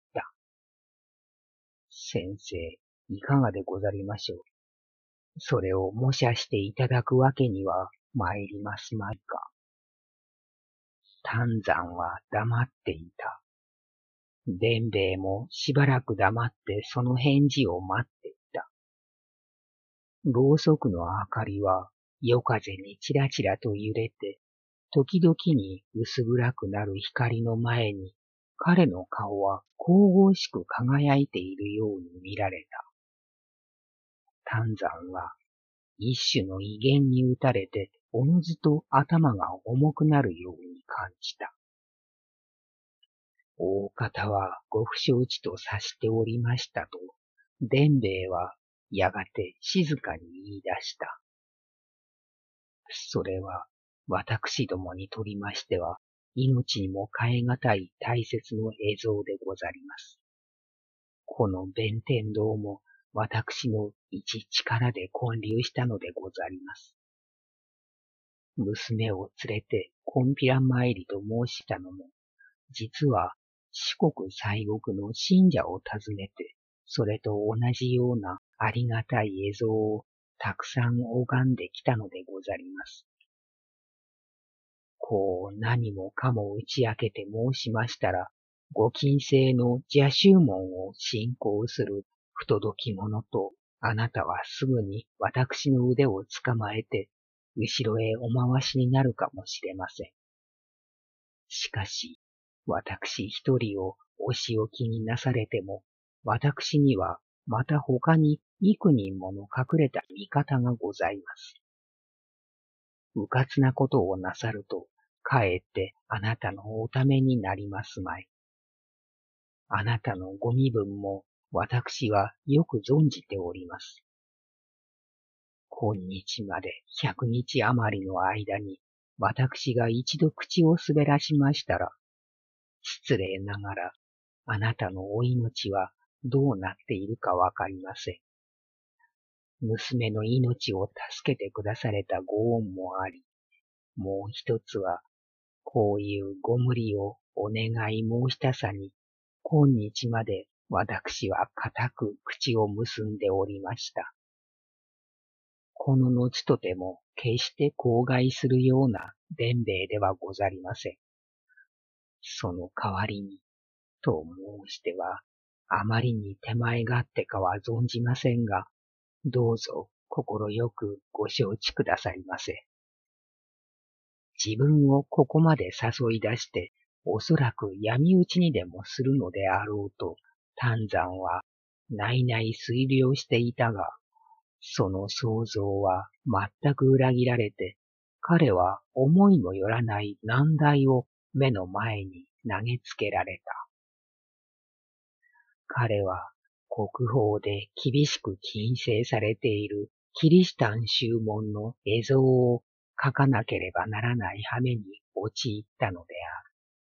先生、いかがでござりましょう。それを模写していただくわけには参りますまいか。丹山は黙っていた。伝兵衛もしばらく黙ってその返事を待っていた。ろうそくの明かりは夜風にちらちらと揺れて、時々に薄暗くなる光の前に、彼の顔は神々しく輝いているように見られた。丹山は一種の威厳に打たれて、おのずと頭が重くなるように感じた。大方はご不承知と察しておりましたと、伝兵衛はやがて静かに言い出した。それは私どもにとりましては、命にも代え難い大切の映像でござります。この弁天堂も私の一力で建立したのでござります。娘を連れてこんぴら参りと申したのも、実は四国西国の信者を訪ねて、それと同じようなありがたい映像をたくさん拝んできたのでござります。こう何もかも打ち明けて申しましたら、ご近世の邪宗門を信仰する不届き者と、あなたはすぐに私の腕を捕まえて、後ろへお回しになるかもしれません。しかし、私一人をお仕置きになされても、私にはまた他に幾人もの隠れた味方がございます。うかつなことをなさると、かえってあなたのおためになりますまい。あなたのご身分も私はよく存じております。今日まで100日余りの間に私が一度口を滑らしましたら、失礼ながらあなたのお命はどうなっているかわかりません。娘の命を助けてくだされたご恩もあり、もう一つはこういうご無理をお願い申したさに、今日まで私は固く口を結んでおりました。この後とても決して口外するような伝兵衛ではござりません。その代わりに、と申しては、あまりに手前勝手かは存じませんが、どうぞ心よくご承知くださいませ。自分をここまで誘い出して、おそらく闇討ちにでもするのであろうと、丹山は内々推量していたが、その想像は全く裏切られて、彼は思いもよらない難題を目の前に投げつけられた。彼は国宝で厳しく禁制されているキリシタン宗門の絵像を描かなければならない羽目に陥ったのである。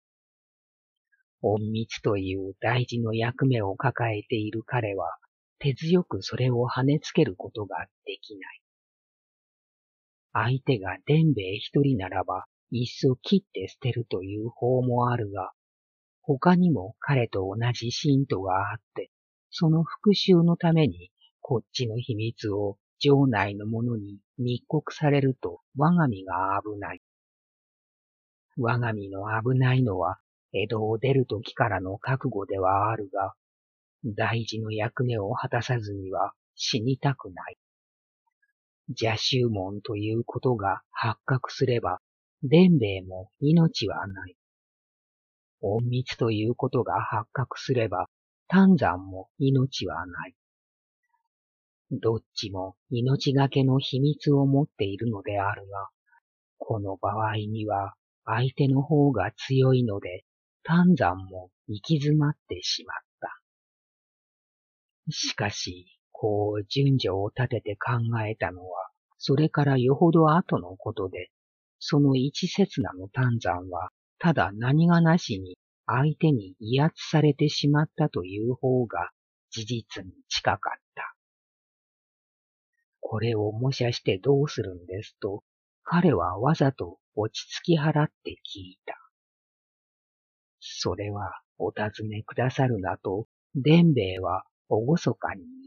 隠密という大事の役目を抱えている彼は、手強くそれを跳ねつけることができない。相手が伝兵衛一人ならば、いっそ切って捨てるという法もあるが、他にも彼と同じ信徒があって、その復讐のために、こっちの秘密を城内の者に密告されると我が身が危ない。我が身の危ないのは、江戸を出る時からの覚悟ではあるが、大事の役目を果たさずには死にたくない。邪宗門ということが発覚すれば、伝兵衛も命はない。隠密ということが発覚すれば、丹山も命はない。どっちも命がけの秘密を持っているのであるが、この場合には相手の方が強いので、丹山も行き詰まってしまった。しかし、こう順序を立てて考えたのは、それからよほど後のことで、その一刹那の丹山は、ただ何がなしに相手に威圧されてしまったという方が事実に近かった。これを模写してどうするんですと、彼はわざと落ち着き払って聞いた。それはお尋ねくださるなと、伝兵衛は厳かに言った。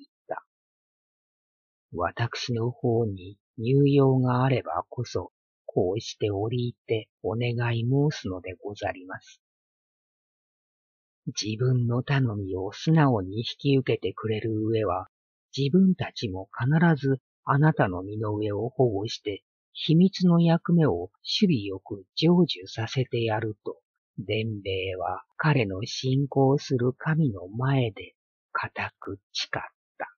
私の方に入用があればこそ、こうして折り入ってお願い申すのでござります。自分の頼みを素直に引き受けてくれる上は、自分たちも必ずあなたの身の上を保護して、秘密の役目を守備よく成就させてやると、伝兵衛は彼の信仰する神の前で固く誓った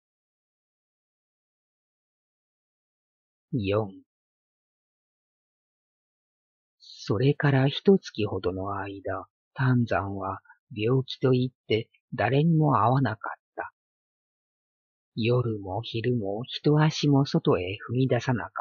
。4. それから一月ほどの間、丹山は病気と言って誰にも会わなかった。夜も昼も一足も外へ踏み出さなかった。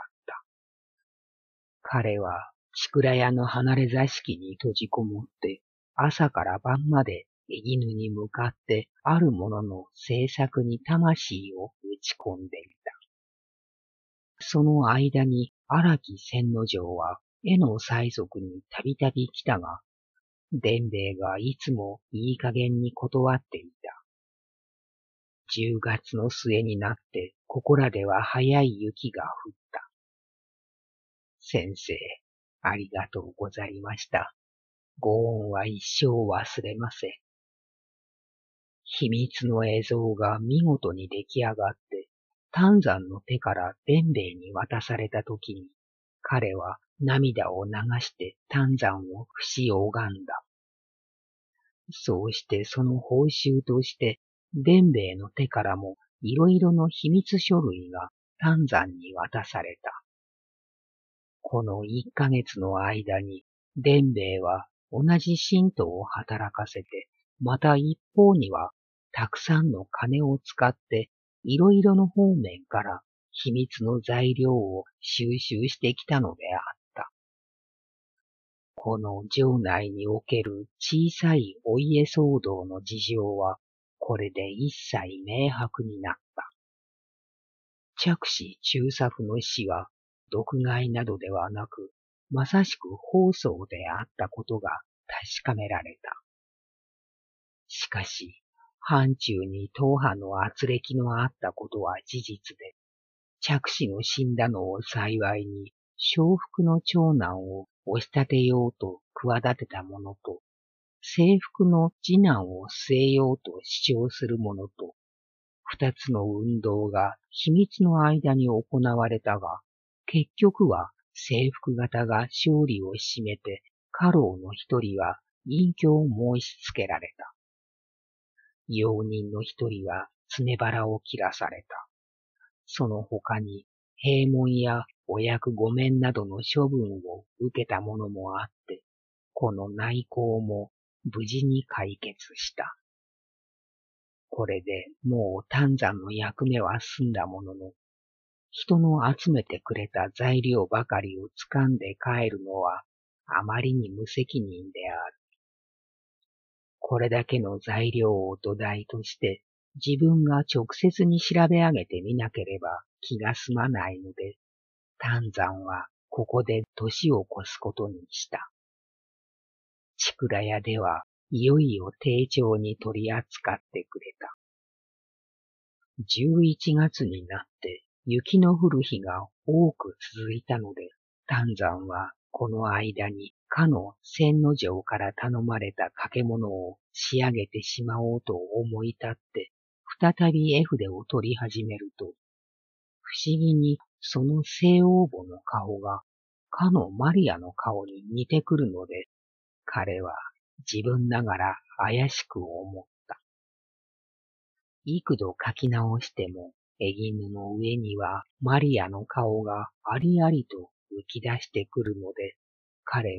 彼は千倉屋の離れ座敷に閉じこもって、朝から晩まで絵絹に向かってあるものの制作に魂を打ち込んでいた。その間に荒木千之丞は絵の催促にたびたび来たが、伝兵衛がいつもいい加減に断っていた。10月の末になってここらでは早い雪が降った。先生、ありがとうございました。ご恩は一生忘れません。秘密の映像が見事に出来上がって、丹山の手から伝兵衛に渡されたときに、彼は涙を流して丹山を節拝んだ。そうしてその報酬として、伝兵衛の手からもいろいろの秘密書類が丹山に渡された。この1ヶ月の間に、伝兵衛は同じ神道を働かせて、また一方には、たくさんの金を使って、いろいろの方面から秘密の材料を収集してきたのであった。この城内における小さいお家騒動の事情は、これで一切明白になった。着手中作の死は、毒害などではなく、まさしく放送であったことが確かめられた。しかし、藩中に党派の圧力のあったことは事実で、着手の死んだのを幸いに、承服の長男を押し立てようと企てた者と、征服の次男を据えようと主張する者と、二つの運動が秘密の間に行われたが、結局は征服型が勝利を占めて、家老の一人は隠居を申し付けられた。用人の一人は常腹を切らされた。その他に閉門やお役御免などの処分を受けた者もあって、この内向も無事に解決した。これでもう丹山の役目は済んだものの、人の集めてくれた材料ばかりを掴んで帰るのはあまりに無責任である。これだけの材料を土台として自分が直接に調べ上げてみなければ気が済まないので、丹山はここで年を越すことにした。千倉屋ではいよいよ丁重に取り扱ってくれた。11月になって雪の降る日が多く続いたので、丹山はこの間にかの千之丞から頼まれた掛け物を仕上げてしまおうと思い立って、再び絵筆を取り始めると、不思議にその聖王母の顔がかのマリアの顔に似てくるので、彼は自分ながら怪しく思った。幾度書き直しても、絵絹の上にはマリアの顔がありありと浮き出してくるので、彼は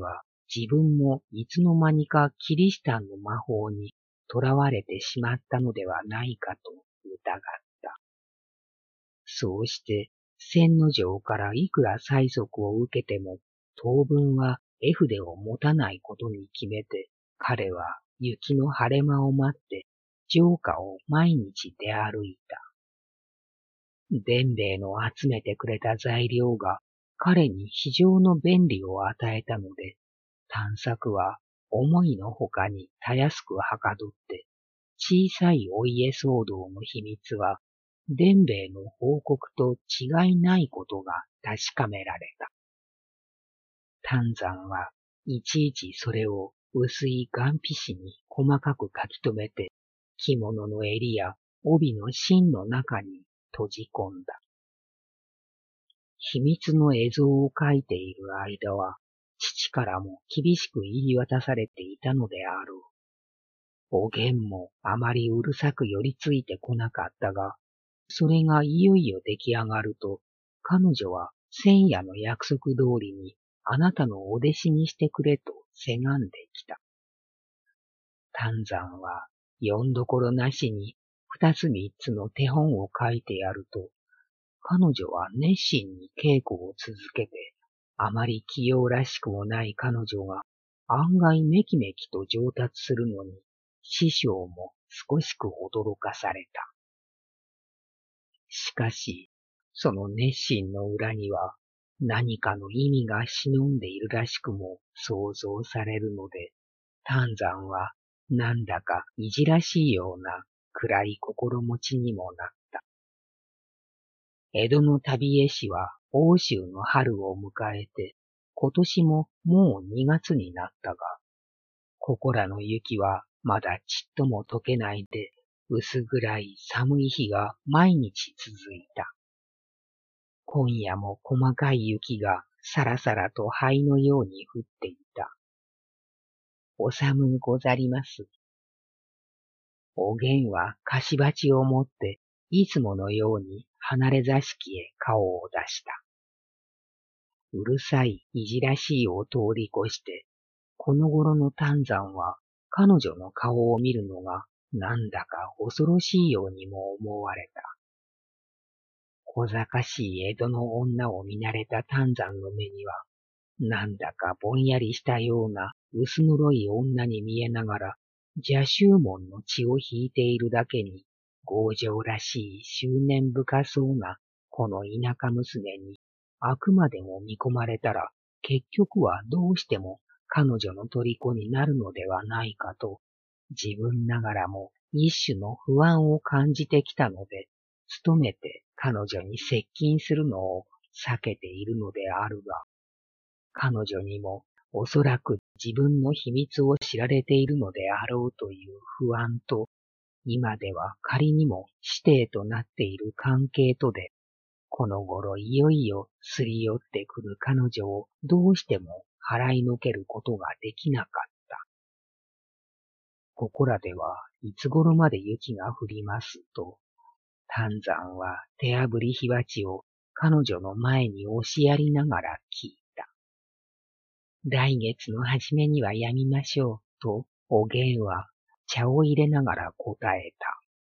自分もいつの間にかキリシタンの魔法に囚われてしまったのではないかと疑った。そうして、千の城からいくら催促を受けても、当分は絵筆を持たないことに決めて、彼は雪の晴れ間を待って、城下を毎日出歩いた。伝兵衛の集めてくれた材料が彼に非常の便利を与えたので、探索は思いのほかにたやすくはかどって、小さいお家騒動の秘密は、伝兵衛の報告と違いないことが確かめられた。丹山はいちいちそれを薄い岩皮紙に細かく書き留めて、着物の襟や帯の芯の中に閉じ込んだ。秘密の絵像を描いている間は、父からも厳しく言い渡されていたのであろう。おげんもあまりうるさく寄りついてこなかったが、それがいよいよ出来上がると、彼女は千夜の約束通りにあなたのお弟子にしてくれとせがんできた。丹山は読んどころなしに二つ三つの手本を書いてやると、彼女は熱心に稽古を続けて、あまり器用らしくもない彼女が案外めきめきと上達するのに、師匠も少しく驚かされた。しかし、その熱心の裏には何かの意味が忍んでいるらしくも想像されるので、丹山はなんだかいじらしいような暗い心持ちにもなった。江戸の旅絵師は欧州の春を迎えて、今年ももう2月になったが、ここらの雪はまだちっとも溶けないで、薄暗い寒い日が毎日続いた。今夜も細かい雪がさらさらと灰のように降っていた。お寒うござります。おげんは菓子鉢を持って、いつものように離れ座敷へ顔を出した。うるさいいじらしいを通り越して、この頃の丹山は彼女の顔を見るのがなんだか恐ろしいようにも思われた。小賢しい江戸の女を見慣れた丹山の目には、なんだかぼんやりしたような薄黒い女に見えながら、邪宗門の血を引いているだけに、強情らしい執念深そうなこの田舎娘に、あくまでも見込まれたら、結局はどうしても彼女の虜になるのではないかと、自分ながらも一種の不安を感じてきたので、努めて彼女に接近するのを避けているのであるが、彼女にもおそらく自分の秘密を知られているのであろうという不安と、今では仮にも師弟となっている関係とで、この頃いよいよすり寄ってくる彼女をどうしても払いのけることができなかった。ここらではいつ頃まで雪が降りますと、丹山は手あぶり火鉢を彼女の前に押しやりながら聞いた。来月の初めにはやみましょうと、おげんは茶を入れながら答えた。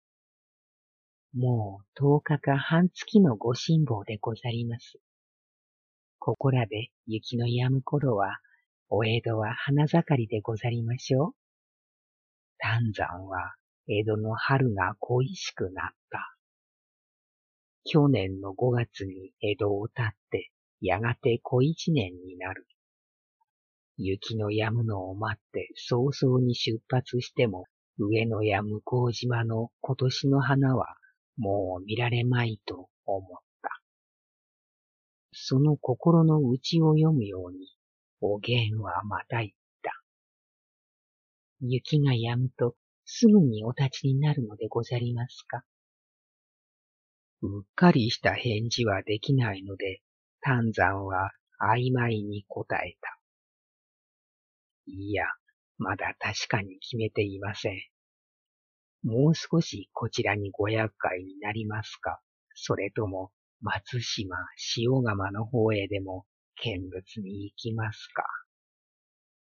もう10日か半月のご辛抱でござります。ここらで雪の止む頃は、お江戸は花盛りでござりましょう。丹山は江戸の春が恋しくなった。去年の5月に江戸を立って、やがて小一年になる。雪の止むのを待って早々に出発しても、上野や向島の今年の花はもう見られまいと思った。その心の内を読むように、おげんはまた言った。雪が止むとすぐにお立ちになるのでござりますか。うっかりした返事はできないので、丹山は曖昧に答えた。いや、まだ確かに決めていません。もう少しこちらにご厄介になりますか、それとも松島、塩釜の方へでも見物に行きますか。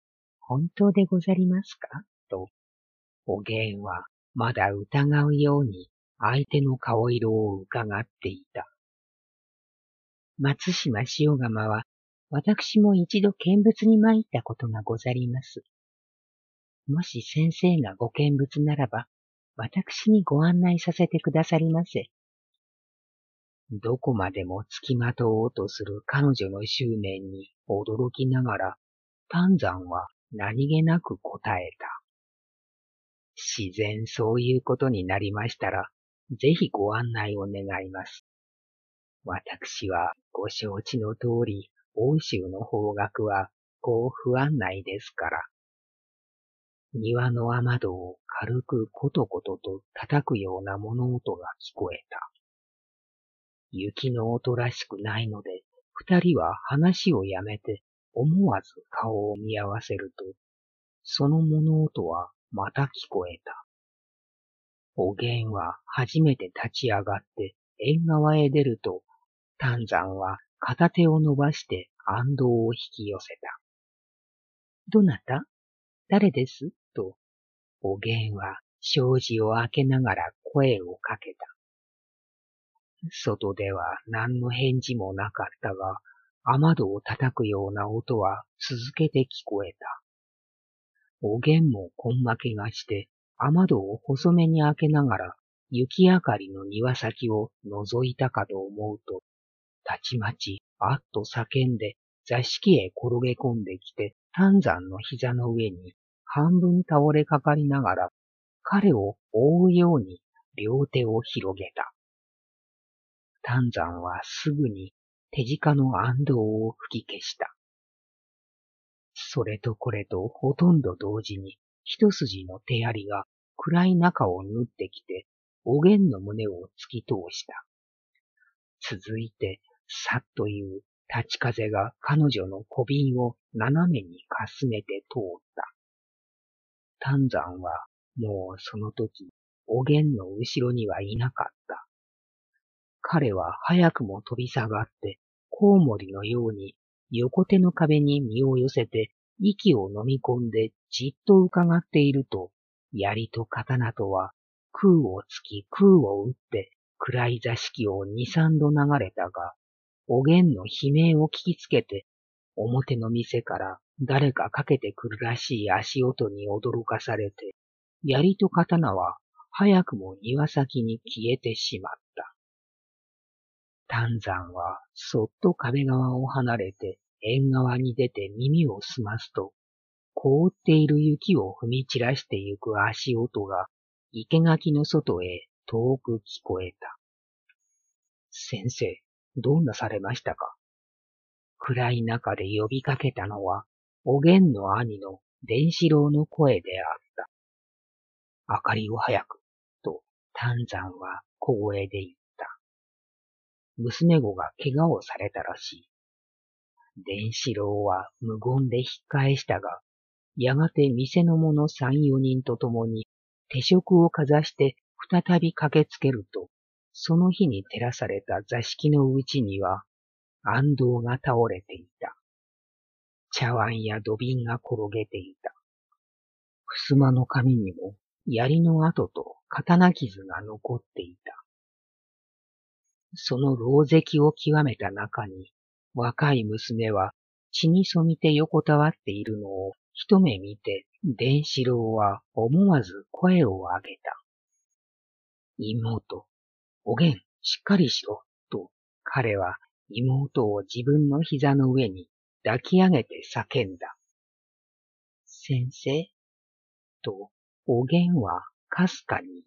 本当でござりますかと、おげんはまだ疑うように相手の顔色を伺っていた。松島塩釜は、私も一度見物に参ったことがござります。もし先生がご見物ならば、私にご案内させてくださりませ。どこまでも付きまとおうとする彼女の執念に驚きながら、丹山は何気なく答えた。自然そういうことになりましたら、ぜひご案内を願います。私はご承知の通り、欧州の方角はこう不安内ですから。庭の雨戸を軽くコトコトと叩くような物音が聞こえた。雪の音らしくないので、二人は話をやめて思わず顔を見合わせると、その物音はまた聞こえた。おげんは初めて立ち上がって縁側へ出ると、丹山は片手を伸ばして安藤を引き寄せた。どなた？誰です？と、おげんは障子を開けながら声をかけた。外では何の返事もなかったが、雨戸を叩くような音は続けて聞こえた。おげんも根負けがして、雨戸を細めに開けながら、雪明かりの庭先を覗いたかと思うと、たちまち、あっと叫んで、座敷へ転げ込んできて、丹山の膝の上に半分倒れかかりながら、彼を覆うように両手を広げた。丹山はすぐに手近の暗道を吹き消した。それとこれとほとんど同時に一筋の手槍が暗い中を縫ってきて、おげんの胸を突き通した。続いて、さっという立ち風が彼女の小瓶を斜めにかすめて通った。丹山はもうその時、おげんの後ろにはいなかった。彼は早くも飛び下がって、コウモリのように横手の壁に身を寄せて息を飲み込んでじっと伺っていると、槍と刀とは空を突き空を打って暗い座敷を二三度流れたが、おげんの悲鳴を聞きつけて、表の店から誰かかけてくるらしい足音に驚かされて、槍と刀は早くも庭先に消えてしまった。丹山はそっと壁側を離れて縁側に出て耳を澄ますと、凍っている雪を踏み散らしてゆく足音が生垣の外へ遠く聞こえた。先生、どうなされましたか？暗い中で呼びかけたのは、おげんの兄の伝四郎の声であった。明かりを早く、と丹山は小声で言った。娘子が怪我をされたらしい。伝四郎は無言で引っ返したが、やがて店の者三、四人と共に手食をかざして再び駆けつけると、その日に照らされた座敷のうちには、暗道が倒れていた。茶碗や土瓶が転げていた。襖の紙にも槍の跡と刀傷が残っていた。その狼藉を極めた中に、若い娘は血に染みて横たわっているのを一目見て、伝四郎は思わず声を上げた。妹、おげん、しっかりしろ、と彼は妹を自分の膝の上に抱き上げて叫んだ。先生、とおげんはかすかに言った。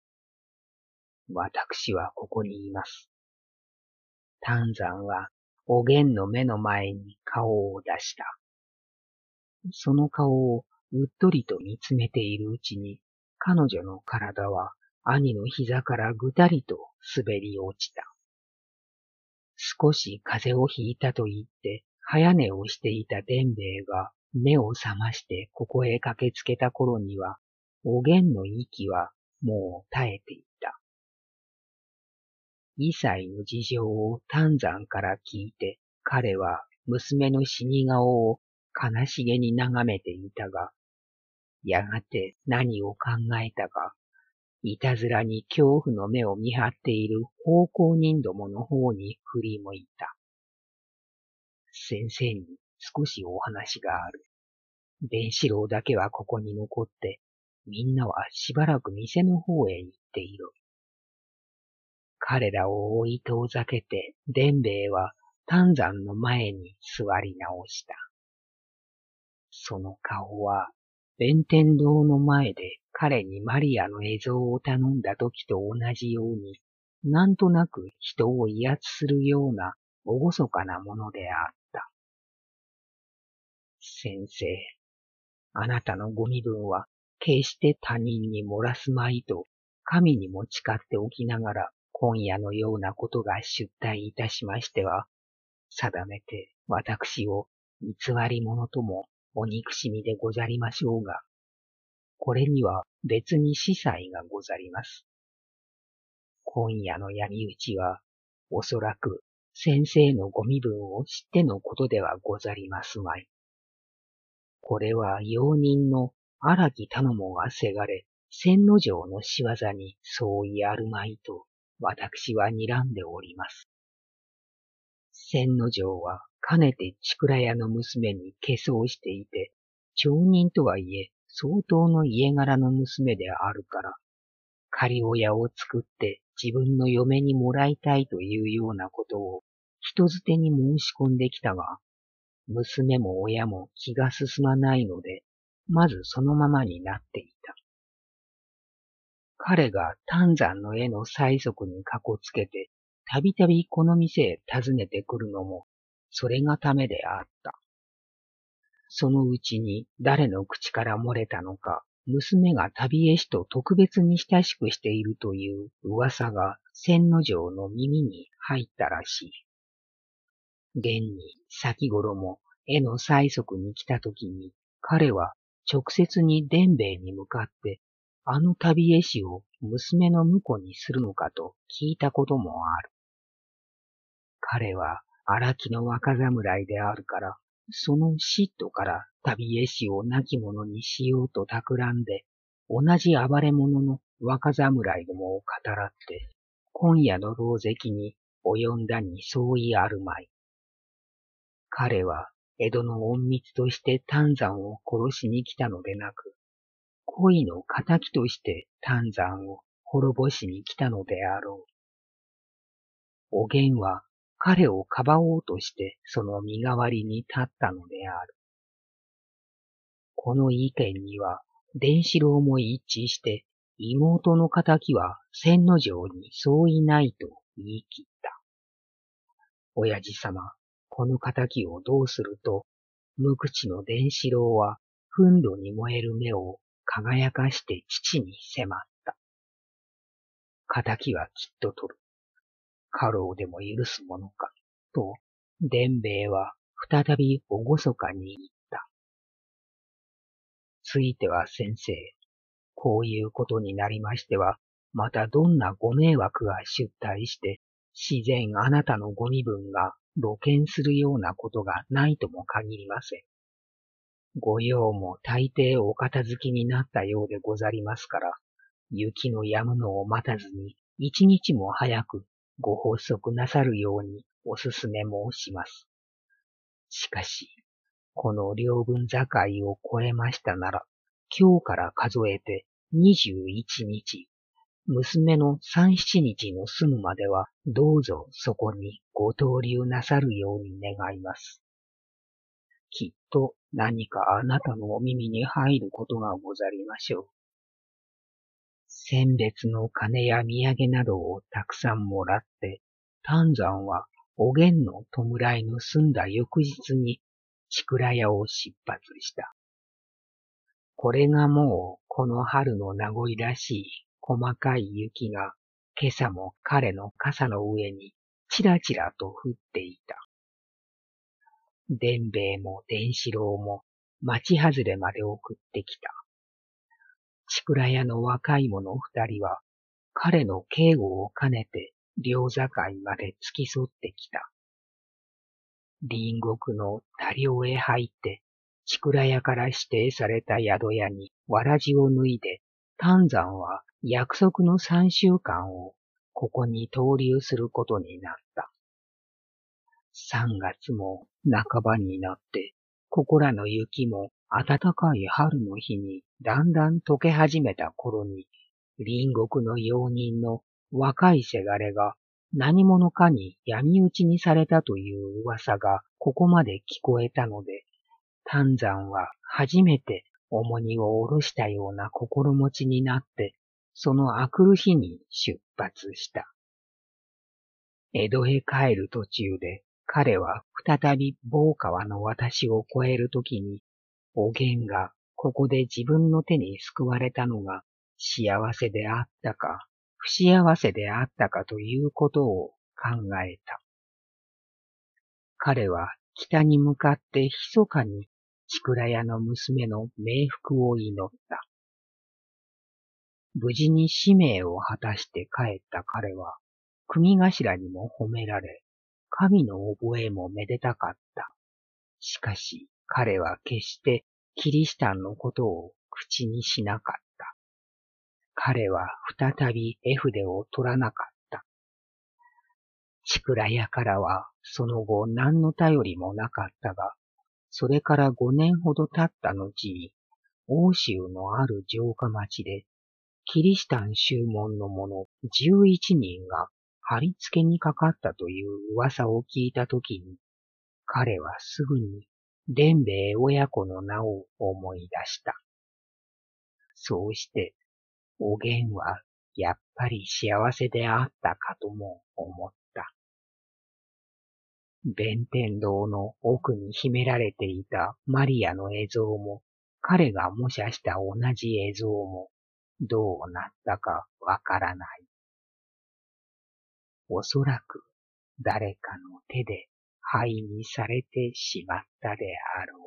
私はここにいます。丹山はおげんの目の前に顔を出した。その顔をうっとりと見つめているうちに、彼女の体は兄の膝からぐたりと滑り落ちた。少し風邪をひいたと言って早寝をしていた伝兵衛が目を覚ましてここへ駆けつけた頃には、おげんの息はもう絶えていた。二歳の事情を丹山から聞いて、彼は娘の死に顔を悲しげに眺めていたが、やがて何を考えたか、いたずらに恐怖の目を見張っている奉公人どもの方に振り向いた。先生に少しお話がある。伝四郎だけはここに残って、みんなはしばらく店の方へ行っている。彼らを追い遠ざけて、伝兵衛は丹山の前に座り直した。その顔は、弁天堂の前で彼にマリアの絵像を頼んだ時と同じように、なんとなく人を威圧するような厳かなものであった。先生、あなたのご身分は決して他人に漏らすまいと神にも誓っておきながら、今夜のようなことが出題いたしましては、定めて私を偽り者ともお憎しみでござりましょうが、これには別に司祭がござります。今夜の闇討ちは、おそらく先生のご身分を知ってのことではござりますまい。これは用人の荒木頼母がせがれ、千之丞の仕業に相違あるまいと、私は睨んでおります。千之丞はかねて千倉屋の娘に化粧していて、町人とはいえ相当の家柄の娘であるから、仮親を作って自分の嫁にもらいたいというようなことを人づてに申し込んできたが、娘も親も気が進まないので、まずそのままになっていた。彼が丹山の絵の催促にかこつけて、たびたびこの店へ訪ねてくるのも、それがためであった。そのうちに誰の口から漏れたのか、娘が旅絵師と特別に親しくしているという噂が千之丞の耳に入ったらしい。現に先頃も絵の催促に来たときに、彼は直接に伝兵衛に向かって、あの旅絵師を娘の婿にするのかと聞いたこともある。彼は荒木の若侍であるから、その嫉妬から旅絵師を亡き者にしようと企んで、同じ暴れ者の若侍どもを語らって、今夜の狼藉に及んだに相違あるまい。彼は江戸の隠密として丹山を殺しに来たのでなく、恋の仇として丹山を滅ぼしに来たのであろう。お源は彼をかばおうとしてその身代わりに立ったのである。この意見には伝四郎も一致して妹の仇は千之丞に相違ないと言い切った。親父様、この仇をどうすると、無口の伝四郎は憤怒に燃える目を輝かして父に迫った。仇はきっと取る。家老でも許すものか、と、伝兵衛は再び厳かに言った。ついては先生、こういうことになりましては、またどんなご迷惑が出退して、自然あなたのご身分が露見するようなことがないとも限りません。ご用も大抵お片付きになったようでござりますから、雪の止むのを待たずに一日も早くご発足なさるようにお勧め申します。しかし、この領分境を越えましたなら、今日から数えて21日、娘の3、7日の済むまでは、どうぞそこにご逗留なさるように願います。きっと何かあなたのお耳に入ることがござりましょう。餞別の金や土産などをたくさんもらって、丹山はお源の弔いの済んだ翌日に千倉屋を出発した。これがもうこの春の名残らしい細かい雪が今朝も彼の傘の上にちらちらと降っていた。伝兵衛も伝四郎も町外れまで送ってきた。千倉屋の若い者二人は彼の警護を兼ねて両境まで付き添ってきた。隣国の多領へ入ってちくら屋から指定された宿屋にわらじを脱いで、丹山は約束の3週間をここに逗留することになった。3月も半ばになって、ここらの雪も暖かい春の日にだんだん溶け始めた頃に、隣国の用人の若いせがれが何者かに闇討ちにされたという噂がここまで聞こえたので、丹山は初めて重荷を下ろしたような心持ちになって、その明くる日に出発した。江戸へ帰る途中で、彼は再び坊川の私を越えるときに、お源がここで自分の手に救われたのが幸せであったか、不幸せであったかということを考えた。彼は北に向かって密かにちくら屋の娘の冥福を祈った。無事に使命を果たして帰った彼は、組頭にも褒められ、神の覚えもめでたかった。しかし彼は決してキリシタンのことを口にしなかった。彼は再び絵筆を取らなかった。ちくら屋からはその後何の頼りもなかったが、それから5年ほど経った後に、欧州のある城下町で、キリシタン宗門の者11人が貼り付けにかかったという噂を聞いたときに、彼はすぐに伝兵衛親子の名を思い出した。そうして、お源はやっぱり幸せであったかとも思った。弁天堂の奥に秘められていたマリアの絵像も、彼が模写した同じ絵像も、どうなったかわからない。おそらく誰かの手で灰にされてしまったであろう。